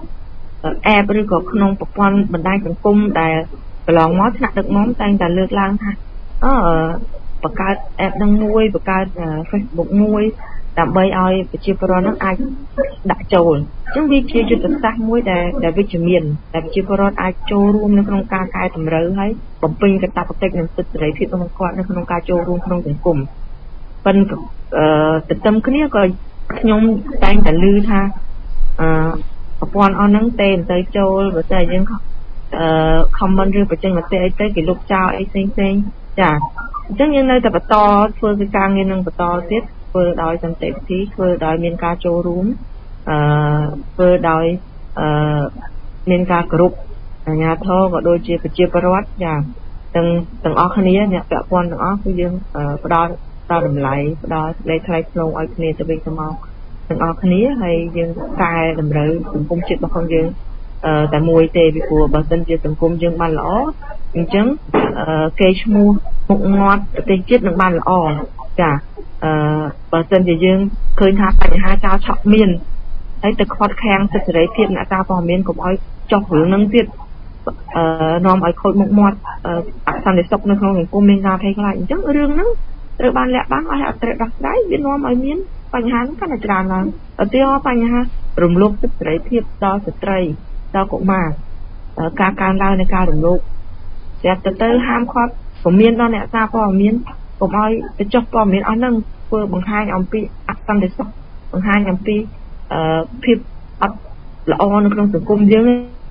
app ឬក៏ក្នុងប្រព័ន្ធបណ្ដាញសង្គមដែលកន្លងមកថ្នាក់ដឹកនាំតែងតែលើកឡើងថាអឺបង្កើត app នឹងមួយបង្កើត Facebook មួយដើម្បីឲ្យប្រជាពលរដ្ឋនឹងអាចដាក់ចូលអញ្ចឹងវាជាយុទ្ធសាស្ត្រមួយដែលដែលវិជ្ជមានដែលប្រជាពលរដ្ឋអាចចូលរួមនៅក្នុងការកែតម្រូវហើយបំពេញកាតព្វកិច្ចនិងសិទ្ធិសេរីភាពរបស់គាត់នៅក្នុងការចូលរួមក្នុងសង្គមប៉ុន្តែអឺទន្ទឹមគ្នាក៏ខ្ញុំតែងតែឮថាអឺប្រព័ន្ធអស់ហ្នឹងទេមិនទៅចូលបើតែយើងអឺ comment ឬបញ្ចេញមតិអីទៅគេលុបចោលអីផ្សេងផ្សេងចាអញ្ចឹងយើងនៅតែបន្តធ្វើកិច្ចការងារនឹងបន្តទៀតធ្វើដោយសន្តិវិធីធ្វើដោយមានការចូលរួមអឺធ្វើដោយអឺមានការគោរពអាជ្ញាធរក៏ដូចជាប្រជាពលរដ្ឋចាទាំងទាំងអស់គ្នាអ្នកពាក់ព័ន្ធទាំងអស់គឺយើងផ្ដល់ដល់តម្លៃផ្ដល់លេខថ្លៃថ្នូរឲ្យគ្នាទៅវិញទៅមកទាំងអស់គ្នាហើយយើងកែតម្រូវសង្គមជាតិរបស់ខ្លួនយើងអឺតែមួយទេពីព្រោះបើសិនជាសង្គមយើងបានល្អអញ្ចឹងគេឈ្មោះមុខមាត់ប្រទេសជាតិនឹងបានល្អចាអឺបើសិនជាយើងឃើញថាបញ្ហាចោលឆក់មានហើយទៅខាត់ខាំងសិទ្ធិសេរីភាពអ្នកការព័ត៌មានកុំឲ្យចុះរឿងនឹងទៀតនាំឲ្យខូចមុខមាត់អសន្តិសុខនៅក្នុងសង្គមមានការភ័យខ្លាចអញ្ចឹងរឿងហ្នឹងត្រូវបានលាក់បាំងឲ្យអត្រេះដោះស្រាយវានាំឲ្យមានបញ្ហាហ្នឹងកាន់តែច្រើនឡើងឧទាហរណ៍បញ្ហារំលោភសិទ្ធិសេរីភាពដល់ស្ត្រីដល់កុមារការកើនឡើងនៃការរំលោភស្រាប់ទៅទៅហាមឃាត់ព័ត៌មានដល់អ្នកសារព័ត៌មានកុំឲ្យទៅចុះព័ត៌មានអស់ហ្នឹងធ្វើបង្ហាញអំពីអសន្តិសុខបង្ហាញអំពីភាពអត់ល្អនៅក្នុងសង្គមយើង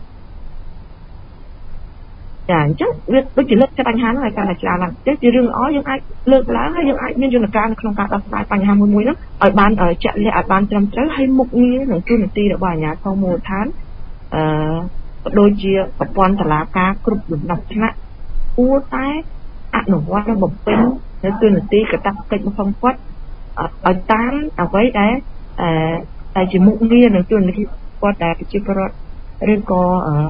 ចាអញ្ចឹងវាដូចជាលើកបញ្ហាហ្នឹងឲ្យកាន់តែច្រើនឡើងទេជារឿងល្អយើងអាចលើកឡើងហើយយើងអាចមានយន្តការនៅក្នុងការដោះស្រាយបញ្ហាមួយមួយហ្នឹងឲ្យបានជាក់លាក់ឲ្យបានត្រឹមត្រូវហើយមុខងារនិងទូនាទីរបស់អាជ្ញាធរមូលដ្ឋានអឺដូចជាប្រព័ន្ធតុលាការគ្រប់លំដាប់ថ្នាក់គួរតែអនុវត្តនិងបំពេញនៅទូនាទីកាតព្វកិច្ចរបស់គាត់ឲ្យតាមអ្វីដែលអឺតែជាមុខងារនិងទូនាទីគាត់ដែលប្រជាពលរដ្ឋឬក៏អឺ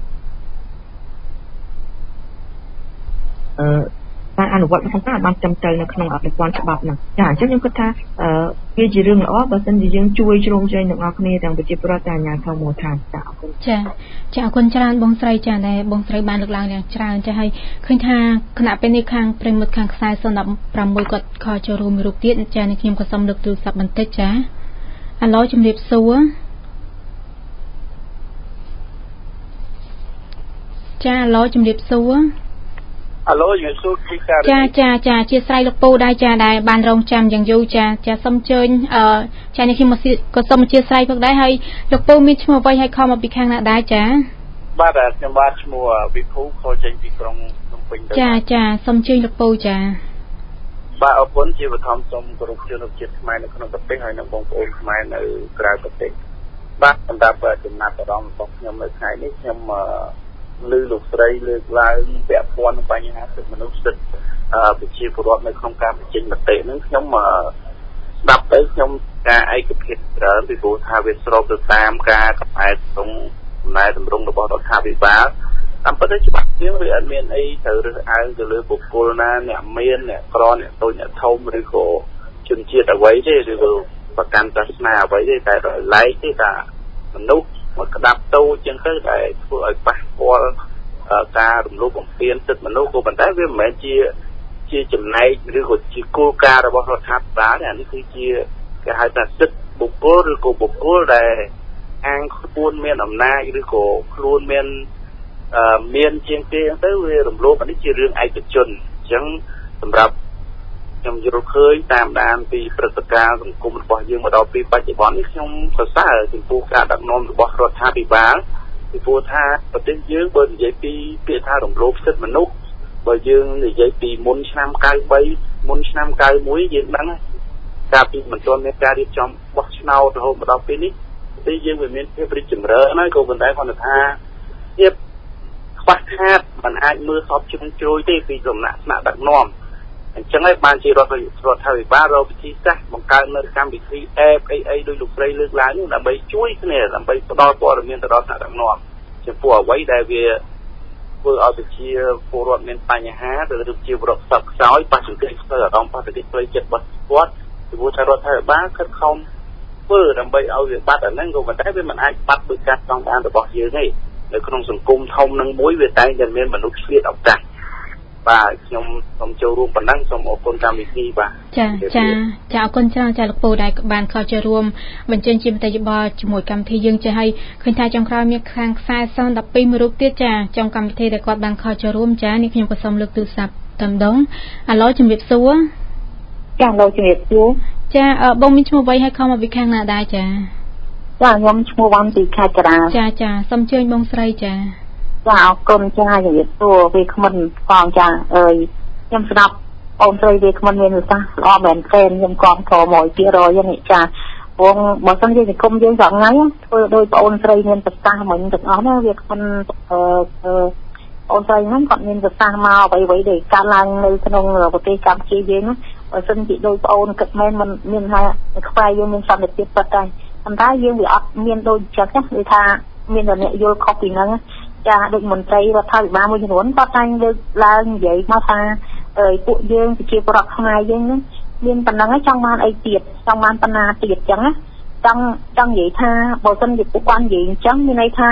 អឺបានអនុវត្តផងដែរបានត្រឹមត្រូវនៅក្នុងប្រព័ន្ធច្បាប់ហ្នឹងចាអញ្ចឹងខ្ញុំគិតថាអឺវាជារឿងល្អបើសិនជាយើងជួយជ្រោមជ្រែងទាំងអស់គ្នាទាំងប្រជាពលរដ្ឋទាំងអាជ្ញាធរមូលដ្ឋានចាអរគុណចាចាអរគុណច្រើនបងស្រីចាដែលបងស្រីបានលើកឡើងយ៉ាងច្រើនចាហើយឃើញថាគណៈពេលនេះខាងប្រិមិត្តខាងខ្សែសនប់ប្រាំមួយគាត់ខលចូលរួមរូបទៀតចានេះខ្ញុំក៏សូមលើកទូរស័ព្ទបន្តិចចាអាឡូជំរាបសួរចាអាឡូជំរាបសួរអាឡូជំរាបសួរគីការចាចាចាជាស្រ័យលោកពូដែរចាដែលបានរងចាំយ៉ាងយូរចាចាសូមអញ្ជើញអឺចានេះខ្ញុំក៏សូមអធិស្ឋានផងដែរហើយលោកពូមានឈ្មោះអ្វីហើយខំមកពីខាងណាដែរចាបាទខ្ញុំបាទឈ្មោះវិភូខលចេញពីក្រុងភ្នំពេញចាចាសូមអញ្ជើញលោកពូចាបាទអរគុណជាបឋមសូមគោរពជនជាតិខ្មែរនៅក្នុងប្រទេសហើយនិងបងប្អូនខ្មែរនៅក្រៅប្រទេសបាទសម្រាប់ចំណាត់អារម្មណ៍របស់ខ្ញុំនៅថ្ងៃនេះខ្ញុំឮលោកស្រីលើកឡើងពាក់ព័ន្ធនឹងបញ្ហាសិទ្ធិមនុស្សសិទ្ធិប្រជាពលរដ្ឋនៅក្នុងការបញ្ចេញមតិហ្នឹងខ្ញុំស្ដាប់ទៅខ្ញុំការឯកភាពច្រើនពីព្រោះថាវាស្របទៅតាមការកំណែក្នុងកំណែតម្រង់របស់រដ្ឋាភិបាលតាមពិតទៅច្បាប់យើងវាអត់មានអីត្រូវរើសអើងទៅលើបុគ្គលណាអ្នកមានអ្នកក្រអ្នកតូចអ្នកធំឬក៏ជនជាតិអ្វីទេឬក៏ប្រកាន់សាសនាអ្វីទេតែដោយឡែកទេថាមនុស្សមកក្តាប់តូចចឹងទៅតែធ្វើឲ្យប៉ះពាល់ការរំលោភបំពានសិទ្ធិមនុស្សក៏ប៉ុន្តែវាមិនមែនជាជាចំណែកឬក៏ជាគោលការណ៍របស់រដ្ឋាភិបាលទេអានេះគឺជាគេហៅថាសិទ្ធិបុគ្គលឬក៏បុគ្គលដែលអាងខ្លួនមានអំណាចឬក៏ខ្លួនមានអឺមានជាងគេទៅវារំលោភអានេះជារឿងឯកជនអញ្ចឹងសម្រាប់ខ្ញុំយល់ឃើញតាមដានពីព្រឹត្តិការណ៍សង្គមរបស់យើងមកដល់ពេលបច្ចុប្បន្ននេះខ្ញុំសរសើរចំពោះការដឹកនាំរបស់រដ្ឋាភិបាលពីព្រោះថាប្រទេសយើងបើនិយាយពីពាក្យថារំលោភសិទ្ធិមនុស្សបើយើងនិយាយពីមុនឆ្នាំ九បីមុនឆ្នាំ九មួយយើងដឹងកាលពីមិនទាន់មានការរៀបចំបោះឆ្នោតរហូតមកដល់ពេលនេះប្រទេសយើងវាមានភាពរីកចម្រើនហើយក៏ប៉ុន្តែគាត់ថាភាពខ្វះខាតមិនអាចមើលសពជ្រុងជ្រោយទេពីសំណាក់ថ្នាក់ដឹកនាំអញ្ចឹងហើយបានជារដ្ឋរដ្ឋាភិបាលរកវិធីសាស្ត្របង្កើតនៅកម្មវិធីអេបអីអីដោយលោកស្រីលើកឡើងនេះដើម្បីជួយគ្នាដើម្បីផ្ដល់ព័ត៌មានទៅដល់ថ្នាក់ដឹកនាំចំពោះអ្វីដែលវាធ្វើឲ្យប្រជាពលរដ្ឋមានបញ្ហាឬប្រជាពលរដ្ឋសោកខ្សោយប៉ះទង្គិចស្ទើរអារម្មណ៍ប៉ះទង្គិចផ្លូវចិត្តរបស់គាត់ពីព្រោះថារដ្ឋាភិបាលខិតខំធ្វើដើម្បីឲ្យវាបាត់អាហ្នឹងក៏ប៉ុន្តែវាមិនអាចបាត់ដោយការចង់បានរបស់យើងទេនៅក្នុងសង្គមធំនឹងមួយវាតែងតែមានមនុស្សឆ្លៀតឱកាសបាទខ្ញុំសូមចូលរួមប៉ុណ្ណឹងសូមអរគុណកម្មវិធីបាទចាចាចាអរគុណច្រើនចាលោកពូដែលបានខលចូលរួមបញ្ចេញជាមតិយោបល់ជាមួយកម្មវិធីយើងចាហើយឃើញថាចុងក្រោយមានខាងខ្សែសនដប់ពីរមួយរូបទៀតចាtrongកម្មវិធីដែលគាត់បានខលចូលរួមចានេះខ្ញុំក៏សូមលើកទូរស័ព្ទតែម្ដងអាឡូជំរាបសួរចាអាឡូជំរាបសួរចាបងមានឈ្មោះអ្វីហើយខលមកពីខាងណាដែរចាចាខ្ញុំឈ្មោះវ៉ាន់ពីខេត្តកណ្ដាលចាចាសូមអញ្ជើញបងស្រីចាចាអរគុណចាជំរាបសួរវាគ្មិនផងចាអើយខ្ញុំស្ដាប់អូនស្រីវាគ្មិនមានប្រសាសន៍ល្អមែនទែនខ្ញុំគាំទ្រមួយភាគរយនេះចាព្រោះបើសិនជាសង្គមយើងសថ្ងៃធ្វើដោយបងអូនស្រីមានប្រសាសន៍មិញទាំងអស់ណាវាគ្មិនអឺអូនស្រីហ្នឹងគាត់មានប្រសាសន៍មកអ្វីៗដែលកើតឡើងនៅក្នុងប្រទេសកម្ពុជាយើងណាបើសិនជាដោយបងអូនគិតមែនមិនមានថាខ្វែយើងមានសន្តិភាពពិតតែប៉ុន្តែយើងវាអត់មានដូចចឹងណាគឺថាមានតែអ្នកយល់ខុសពីហ្នឹងចាដូចមន្ត្រីរដ្ឋាភិបាលមួយចំនួនគាត់តែងលើកឡើងនិយាយមកថាអើយពួកយើងប្រជាពលរដ្ឋខ្មែរយើងហ្នឹងមានប៉ុណ្ណឹងហើយចង់បានអីទៀតចង់បានបណ្ណាទៀតចឹងណាចង់ចង់និយាយថាបើសិនជាពួកគាត់និយាយអញ្ចឹងមានន័យថា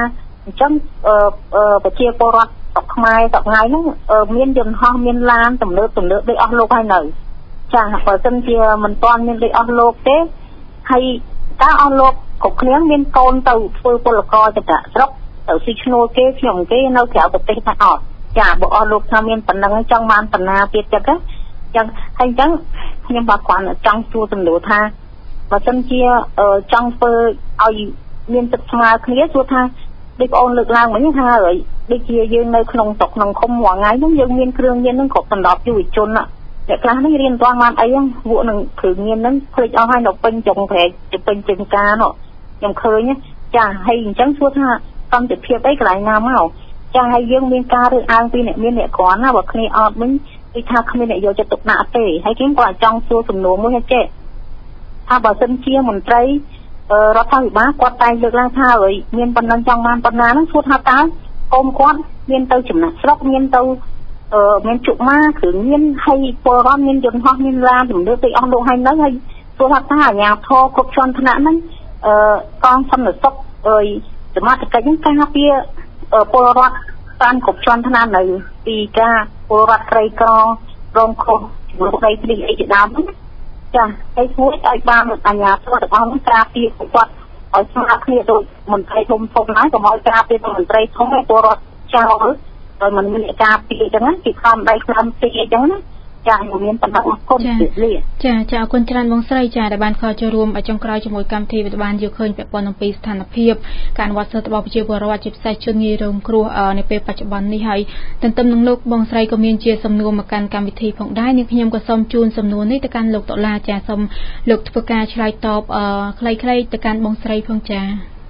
អញ្ចឹងអឺប្រជាពលរដ្ឋស្រុកខ្មែរស្រុកថ្ងៃហ្នឹងមានយន្តហោះមានឡានទំនើបទំនើបដូចអស់លោកហើយនៅចាបើមិនជាមិនទាន់មានដូចអស់លោកទេហើយតើអស់លោកគ្រប់គ្នាមានកូនទៅធ្វើពលករចក្រស្រុកទៅស៊ីឈ្នួលគេខ្ញុំគេនៅក្រៅប្រទេសថាអត់ចាបើអស់លោកថាមានប៉ុណ្ណឹងចង់បានបណ្ណាទៀតចិត្តហ្នឹងចឹងហើយអញ្ចឹងខ្ញុំបាទគ្រាន់តែចង់សួរសំណួរថាបើមិនជាចង់ធ្វើឲ្យមានទឹកស្មើគ្នាសួរថាដូចបងអូនលើកឡើងមិញថាហើយដូចជាយើងនៅក្នុងស្រុកក្នុងឃុំមួយថ្ងៃហ្នឹងយើងមានគ្រឿងញៀនហ្នឹងគ្រប់សម្រាប់យុវជនអ្នកខ្លះនេះរៀនតាំងបានអីហ្នឹងពួកនឹងគ្រឿងញៀនហ្នឹងភ្លេចអស់ហើយនៅពេញចុងប្រែកទៅពេញជើងការនោះខ្ញុំឃើញចាហើយអញ្ចឹងសួរថាសន្តិភាពអីកន្លែងណាមកចាហើយយើងមានការរើសអើងពីអ្នកមានអ្នកគ្រាន់ណាបើគ្នាអត់វិញគេថាគ្មានអ្នកយកចិត្តទុកដាក់ទេហើយខ្ញុំក៏ចង់សួរសំណួរមួយចេះថាបើសិនជាមន្ត្រីរដ្ឋាភិបាលគាត់តែលើកឡើងថាហើយមានប៉ុណ្ណឹងចង់បានប៉ុណ្ណាហ្នឹងសួរថាតើកូនគាត់មានទៅចំណាក់ស្រុកមានទៅអឺមានជុកម៉ាគ្រឿងញៀនហើយពលរដ្ឋមានយន្តហោះមានឡានទំនើបទៅអស់លោកហើយនៅហើយសួរថាតើអាជ្ញាធរគ្រប់ជាន់ថ្នាក់ហ្នឹងអឺកងសន្តិសុខអើយសមត្ថកិច្ចហ្នឹងការពារពលរដ្ឋតាមគ្រប់ជាន់ថ្នាក់នៅពីការពលរដ្ឋក្រីក្ររងគ្រោះជំនួសដីធ្លីអីជាដើមហ្នឹងចាហើយជួយឲ្យបានអាជ្ញាធរទាំងអស់ហ្នឹងការពារគាត់ឲ្យស្មើគ្នាដូចមន្ត្រីធំធំហើយកុំឲ្យការពារមន្ត្រីធំឲ្យពលរដ្ឋចោលដោយមិនមានការពារអញ្ចឹងគេខំដៃខ្លាំទីអញ្ចឹងណាចាមានបណ្ដឹងអរគុណចាចាអរគុណច្រើនបងស្រីចាដែលបានខលចូលរួមឲ្យចុងក្រោយជាមួយកម្មវិធីវិទ្យាបានយកឃើញពាក់ព័ន្ធនឹងពីស្ថានភាពការអនុវត្តសិទ្ធិរបស់ប្រជាពលរដ្ឋជាពិសេសជនងាយរងគ្រោះនៅពេលបច្ចុប្បន្ននេះហើយទន្ទឹមនឹងលោកបងស្រីក៏មានជាសំណួរមកកាន់កម្មវិធីផងដែរនាងខ្ញុំក៏សូមជូនសំណួរនេះទៅកាន់លោកតុលាចាសូមលោកធ្វើការឆ្លើយតបខ្លីៗទៅកាន់បងស្រីផងចា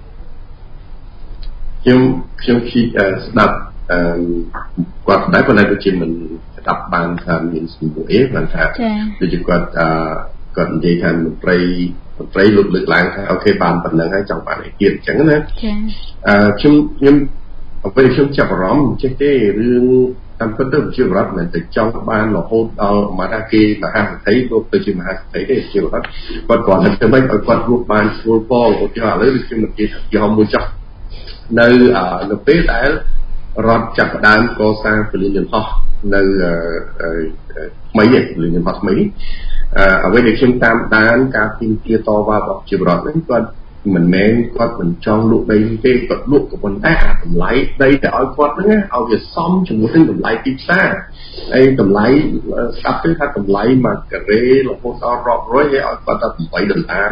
ខ្ញុំខ្ញុំគិតស្ដាប់គាត់ដែរប៉ុន្តែដូចជាមិនស្ដាប់បានថាមានសំណួរអីបានថាដូចជាគាត់គាត់និយាយថាមន្ត្រីមន្ត្រីលោកលើកឡើងថាអូខេបានប៉ុណ្្នឹងហើយចង់បានអីទៀតអញ្ចឹងណាចាអឺខ្ញុំខ្ញុំអ្វីខ្ញុំចាប់អារម្មណ៍ចេះទេរឿងតាមពិតទៅជារដ្ឋមិនតែចង់បានរហូតដល់មកថាគេមហាសេដ្ឋីទៅទៅជាមហាសេដ្ឋីទេជារដ្ឋគាត់គាត់តែធ្វើម៉េចឲ្យគាត់រស់បានស្រួលផងឧទាហរណ៍ឥឡូវដូចខ្ញុំនិយាយថាជាមួយចោះនៅនៅពេលដែលរដ្ឋចាប់ផ្ដើមកសាងពលិយន្តហោះនៅថ្មីនេះពលិយន្តហោះថ្មីនេះអ្វីដែលខ្ញុំតាមដានការទីទាតវ៉ារបស់ជីវរដ្ឋហ្នឹងគាត់មិនមែនគាត់មិនចង់លក់ដីទេគាត់លក់ក៏ប៉ុន្តែអាតម្លៃដីដែលឲ្យគាត់ហ្នឹងឲ្យវាសមជាមួយនឹងតម្លៃទីផ្សារហើយតម្លៃស្ដាប់ទៅថាតម្លៃមួយការ៉េរហូតដល់រាប់រយហើយឲ្យគាត់ដល់eightដុល្លារ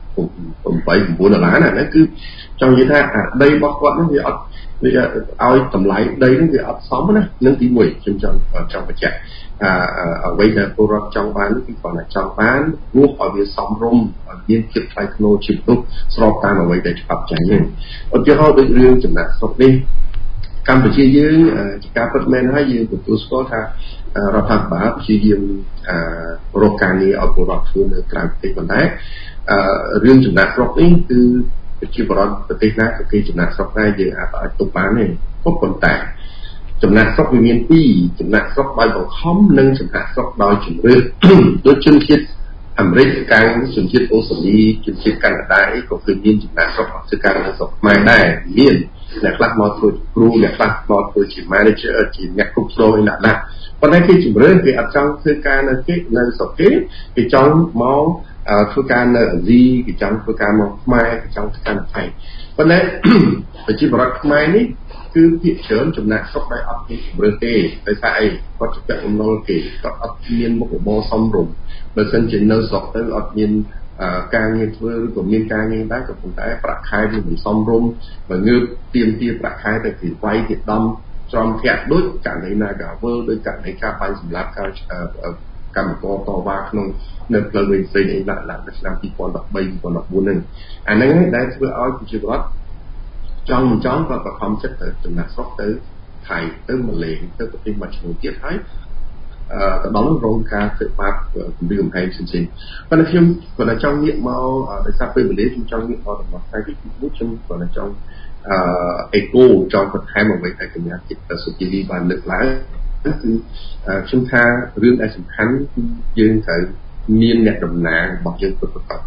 eight nineដុល្លារណាហ្នឹងគឺចង់និយាយថាអាដីរបស់គាត់ហ្នឹងវាអត់វាឲ្យតម្លៃដីហ្នឹងវាអត់សមណានឹងទីមួយខ្ញុំចង់ចង់បញ្ជាក់អអ្វីដែលពលរដ្ឋចង់បានគឺគាត់តែចង់បានរស់ឲ្យវាសមរម្យឲ្យមានភាពថ្លៃថ្នូរជីវិតនោះស្របតាមអ្វីដែលច្បាប់ចែងហ្នឹងឧទាហរណ៍ដូចរឿងចំណាក់ស្រុកនេះកម្ពុជាយើងជាការពិតមែនហើយយើងទទួលស្គាល់ថារដ្ឋាភិបាលព្យាយាមរកការងារឲ្យពលរដ្ឋធ្វើនៅក្រៅប្រទេសប៉ុន្តែរឿងចំណាក់ស្រុកនេះគឺប្រជាពលរដ្ឋប្រទេសណាក៏គេចំណាក់ស្រុកដែរយើងអាចអាចទុកបានទេក៏ប៉ុន្តែចំណាក់ស្រុកវាមានពីរចំណាក់ស្រុកដោយបង្ខំនិងចំណាក់ស្រុកដោយជំរឿនដូចជនជាតិអាមេរិកកាំងជនជាតិអូស្ត្រាលីជនជាតិកាណាដាអីក៏គឺមានចំណាក់ស្រុកធ្វើការនៅស្រុកខ្មែរដែរមានអ្នកខ្លះមកធ្វើគ្រូអ្នកខ្លះមកធ្វើជា manager ជាអ្នកគ្រប់គ្រងឯណាដែរប៉ុន្តែគេជំរឿនគេអត់ចង់ធ្វើការនៅគេនៅស្រុកគេគេចង់មកធ្វើការនៅអាស៊ីគេចង់ធ្វើការមកខ្មែរគេចង់ធ្វើការនៅថៃប៉ុន្តែប្រជាពលរដ្ឋខ្មែរនេះគឺភាគច្រើនចំណាក់ស្រុកដោយអត់មានជំរឿនទេដោយសារអីគាត់ជាពាក់បំណុលគេគាត់អត់មានមុខរបរសមរម្យបើមិនជានៅស្រុកទៅអត់មានការងារធ្វើឬក៏មានការងារដែរក៏ប៉ុន្តែប្រាក់ខែវាមិនសមរម្យបើងើបទៀមទាប្រាក់ខែទៅពីវាយទីដំច្រំធាក់ដូចករណីណាកាវើដូចករណីការបាញ់សម្លាប់ការកម្មករតវ៉ាក្នុងនៅផ្លូវវិញផ្សេងឯណាឡើងនៅឆ្នាំtwo thousand thirteen two thousand fourteenហ្នឹងអាហ្នឹងដែលធ្វើឲ្យប្រជាពលរដ្ឋចង់មិនចង់ក៏បង្ខំចិត្តទៅចំណាក់ស្រុកទៅថៃទៅម៉ាឡេទៅប្រទេសមួយចំនួនទៀតហើយអឺទៅដល់រងការធ្វើបាបគម្រាមកំហែងផ្សេងៗប៉ុន្តែខ្ញុំគាត់តែចង់ងាកមកដោយសារពេលវេលាខ្ញុំចង់ងាកមកដំណោះស្រាយទីមួយខ្ញុំគាត់តែចង់អឺអេកូចង់បន្ថែមអ្វីដែលកញ្ញាចិត្តសុជីវីបានលើកឡើងគឺខ្ញុំថារឿងដែលសំខាន់គឺយើងត្រូវមានអ្នកតំណាងរបស់យើងពិតប្រាកដ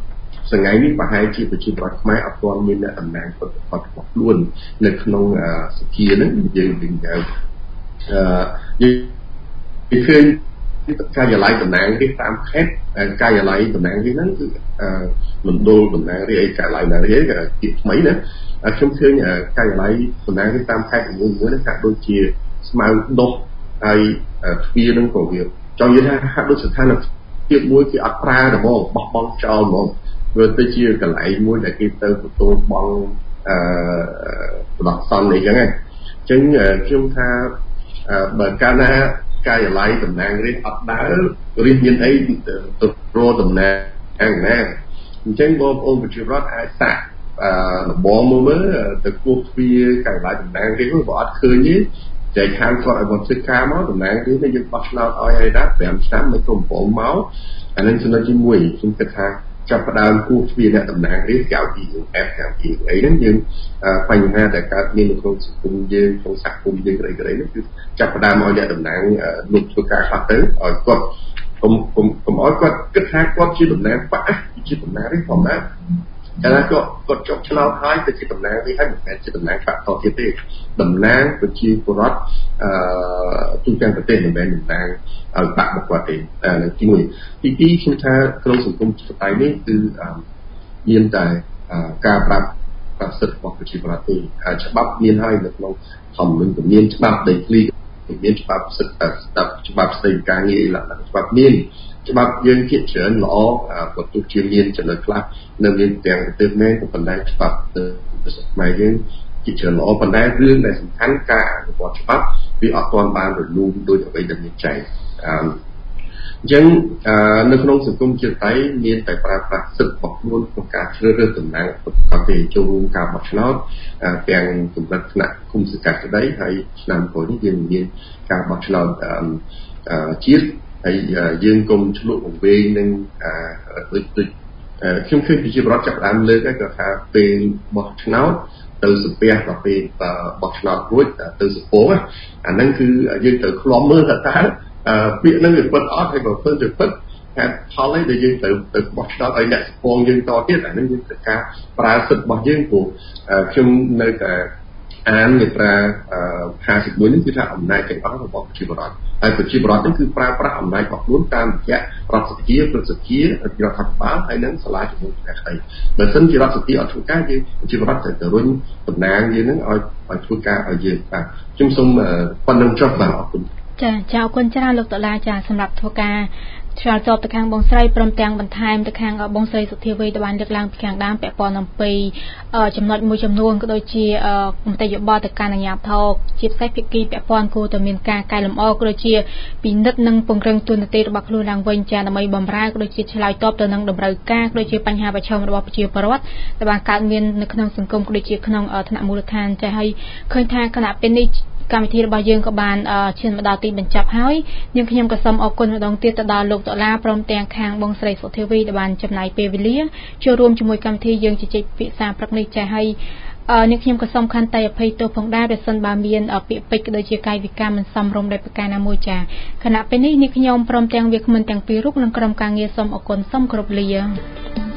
សងៃនេះប្រហែលជាប្រជាប្រដ្ឋខ្មែរអត់ទាន់មានតំណែងពិតប្រាកដរបស់ខ្លួននៅក្នុងសភាហ្នឹងយើងវិញទៅអឺយើងឃើញការិយាល័យតំណាងរាស្ត្រតាមខេត្តការិយាល័យតំណាងរាស្ត្រហ្នឹងគឺមណ្ឌលតំណាងរាស្ត្រឯការិយាល័យតំណាងរាស្ត្រជាថ្មីណាខ្ញុំឃើញការិយាល័យតំណាងរាស្ត្រតាមខេត្តមួយមួយហ្នឹងហាក់ដូចជាស្មៅដុះហើយទ្វារហ្នឹងក៏វាចង់និយាយថាហាក់ដូចស្ថានភាពមួយគេអត់ប្រើហ្មងបោះបង់ចោលហ្មងវាទៅជាកន្លែងមួយដែលគេទៅទទួលបងអឺបដិសន្ធអីចឹងហ្នឹងអញ្ចឹងខ្ញុំថាបើកាលណាការិយាល័យតំណាងរាស្ត្រអត់ដើររាស្ត្រមានអីទៅរកតំណាងណាអញ្ចឹងបងប្អូនប្រជាពលរដ្ឋអាចសាកអឺលបងមើលទៅគោះទ្វារការិយាល័យតំណាងរាស្ត្របើអត់ឃើញទេចែកខាងគាត់ឲ្យមកធ្វើការមកតំណាងរាស្ត្រនេះយើងបោះឆ្នោតឲ្យឲ្យដល់ប្រាំឆ្នាំមិនគ្រប់ប្រមមកអានឹងចំណុចទីមួយខ្ញុំគិតថាចាប់ផ្ដើមគូទ្វារអ្នកតំណាងរាស្ត្រកៅពីអេបកៅពីអីហ្នឹងយើងបញ្ហាដែលកើតមាននៅក្នុងសង្គមយើងក្នុងសហគមន៍យើងក្តីក្តីហ្នឹងគឺចាប់ផ្ដើមឲ្យអ្នកតំណាងលោកធ្វើការខ្លះទៅឲ្យគាត់កុំកុំកុំឲ្យគាត់គិតថាគាត់ជាតំណាងបកជាតំណាងរាស្ត្រផងណាតែគាត់គាត់ចុះឆ្នោតហើយទៅជាតំណាងរាស្ត្រហើយមិនមែនជាតំណាងបកតទៀតទេតំណាងប្រជាពលរដ្ឋអឺទូទាំងប្រទេសមិនមែនតំណាងឲ្យបកមកគាត់ទេអាទីមួយទីពីរខ្ញុំថាក្នុងសង្គមជាតិនេះគឺមានតែការប្រាប់ប្រសិទ្ធរបស់ប្រជាពលរដ្ឋទេច្បាប់មានហើយនៅក្នុងធម្មនុញ្ញមានច្បាប់ដីធ្លីមានច្បាប់សិទ្ធិស្ដាប់ច្បាប់ស្ដីការងារលក្ខណៈច្បាប់មានច្បាប់យើងភាគច្រើនល្អក៏ទោះជាមានចំណុចខ្លះនៅមានទាំងប្រទេសមែនក៏ប៉ុន្តែច្បាប់ទៅស្មារតីយើងជាច្រើនល្អប៉ុន្តែរឿងដែលសំខាន់ការអនុវត្តច្បាប់វាអត់ទាន់បានរលូនដោយអ្វីដែលមានចែងអឺអញ្ចឹងនៅក្នុងសង្គមជាតិតៃមានតែប្រើប្រាស់សិទ្ធិរបស់ខ្លួនក្នុងការជ្រើសរើសតំណាងប្រទេសចូលរួមការបោះឆ្នោតទាំងសម្រាប់ថ្នាក់គុំសង្កាត់ក្តីហើយឆ្នាំក្រោយនេះយើងមានការបោះឆ្នោតជាតិហើយយើងកុំឆ្លុះវង្វេងនឹងដូចដូចខ្ញុំឃើញប្រជាពលរដ្ឋចាប់ដើមលើកហើយគាត់ថាពេលបោះឆ្នោតទៅសំពះដល់ពេលបោះឆ្នោតរួចទៅសពងអាហ្នឹងគឺយើងត្រូវឃ្លាំមើលថាតើពាក្យហ្នឹងវាពិតអត់ហើយបើពិតទៅពិតហេតុផលអីដែលយើងត្រូវទៅបោះឆ្នោតឲ្យអ្នកសពងយើងតទៀតអាហ្នឹងយើងត្រូវការប្រើសិទ្ធិរបស់យើងព្រោះខ្ញុំនៅតែអានមាត្រាห้าสิบមួយនេះគឺថាអំណាចទាំងអស់របស់ប្រជាពលរដ្ឋហើយប្រជាពលរដ្ឋនេះគឺប្រើប្រាស់អំណាចរបស់ខ្លួនតាមរយៈរដ្ឋសភាព្រឹទ្ធសភារដ្ឋាភិបាលហើយនិងសាលាជំនុំជម្រះក្តីបើសិនជារដ្ឋសភាអត់ធ្វើការយើងប្រជាពលរដ្ឋត្រូវទៅរុញតំណាងយើងនឹងឲ្យឲ្យធ្វើការឲ្យយើងបាទខ្ញុំសូមប៉ុណ្្នឹងចុះបាទអរគុណចាចាអរគុណច្រើនលោកតុលាចាសម្រាប់ធ្វើការឆ្លើយតបទៅខាងបងស្រីព្រមទាំងបន្ថែមទៅខាងបងស្រីសុធាវីដែលបានលើកឡើងពីខាងដើមពាក់ព័ន្ធអំពីចំណុចមួយចំនួនក៏ដូចជាមតិយោបល់ទៅកាន់អាជ្ញាធរជាពិសេសភាគីពាក់ព័ន្ធគួរតែមានការកែលម្អក៏ដូចជាពិនិត្យនិងពង្រឹងទូនាទីរបស់ខ្លួនឡើងវិញចាដើម្បីបម្រើក៏ដូចជាឆ្លើយតបទៅនឹងតម្រូវការក៏ដូចជាបញ្ហាប្រឈមរបស់ប្រជាពលរដ្ឋដែលបានកើតមាននៅក្នុងសង្គមក៏ដូចជាក្នុងថ្នាក់មូលដ្ឋានចាហើយឃើញថាគណៈពេលនេះកម្មវិធីរបស់យើងក៏បានឈានមកដល់ទីបញ្ចប់ហើយនាងខ្ញុំក៏សូមអរគុណម្ដងទៀតទៅដល់លោកតុលាព្រមទាំងខាងបងស្រីសុធាវីដែលបានចំណាយពេលវេលាចូលរួមជាមួយកម្មវិធីយើងជជែកពិភាក្សាព្រឹកនេះចាស់ហើយនាងខ្ញុំក៏សូមខន្តីអភ័យទោសផងដែរប្រសិនបើមានពាក្យពេចន៍ក៏ដូចជាកាយវិការមិនសមរម្យដោយប្រការណាមួយចាស់ខណៈពេលនេះនាងខ្ញុំព្រមទាំងវាគ្មិនទាំងពីររូបនិងក្រុមការងារសូមអរគុណសូមគោរពលា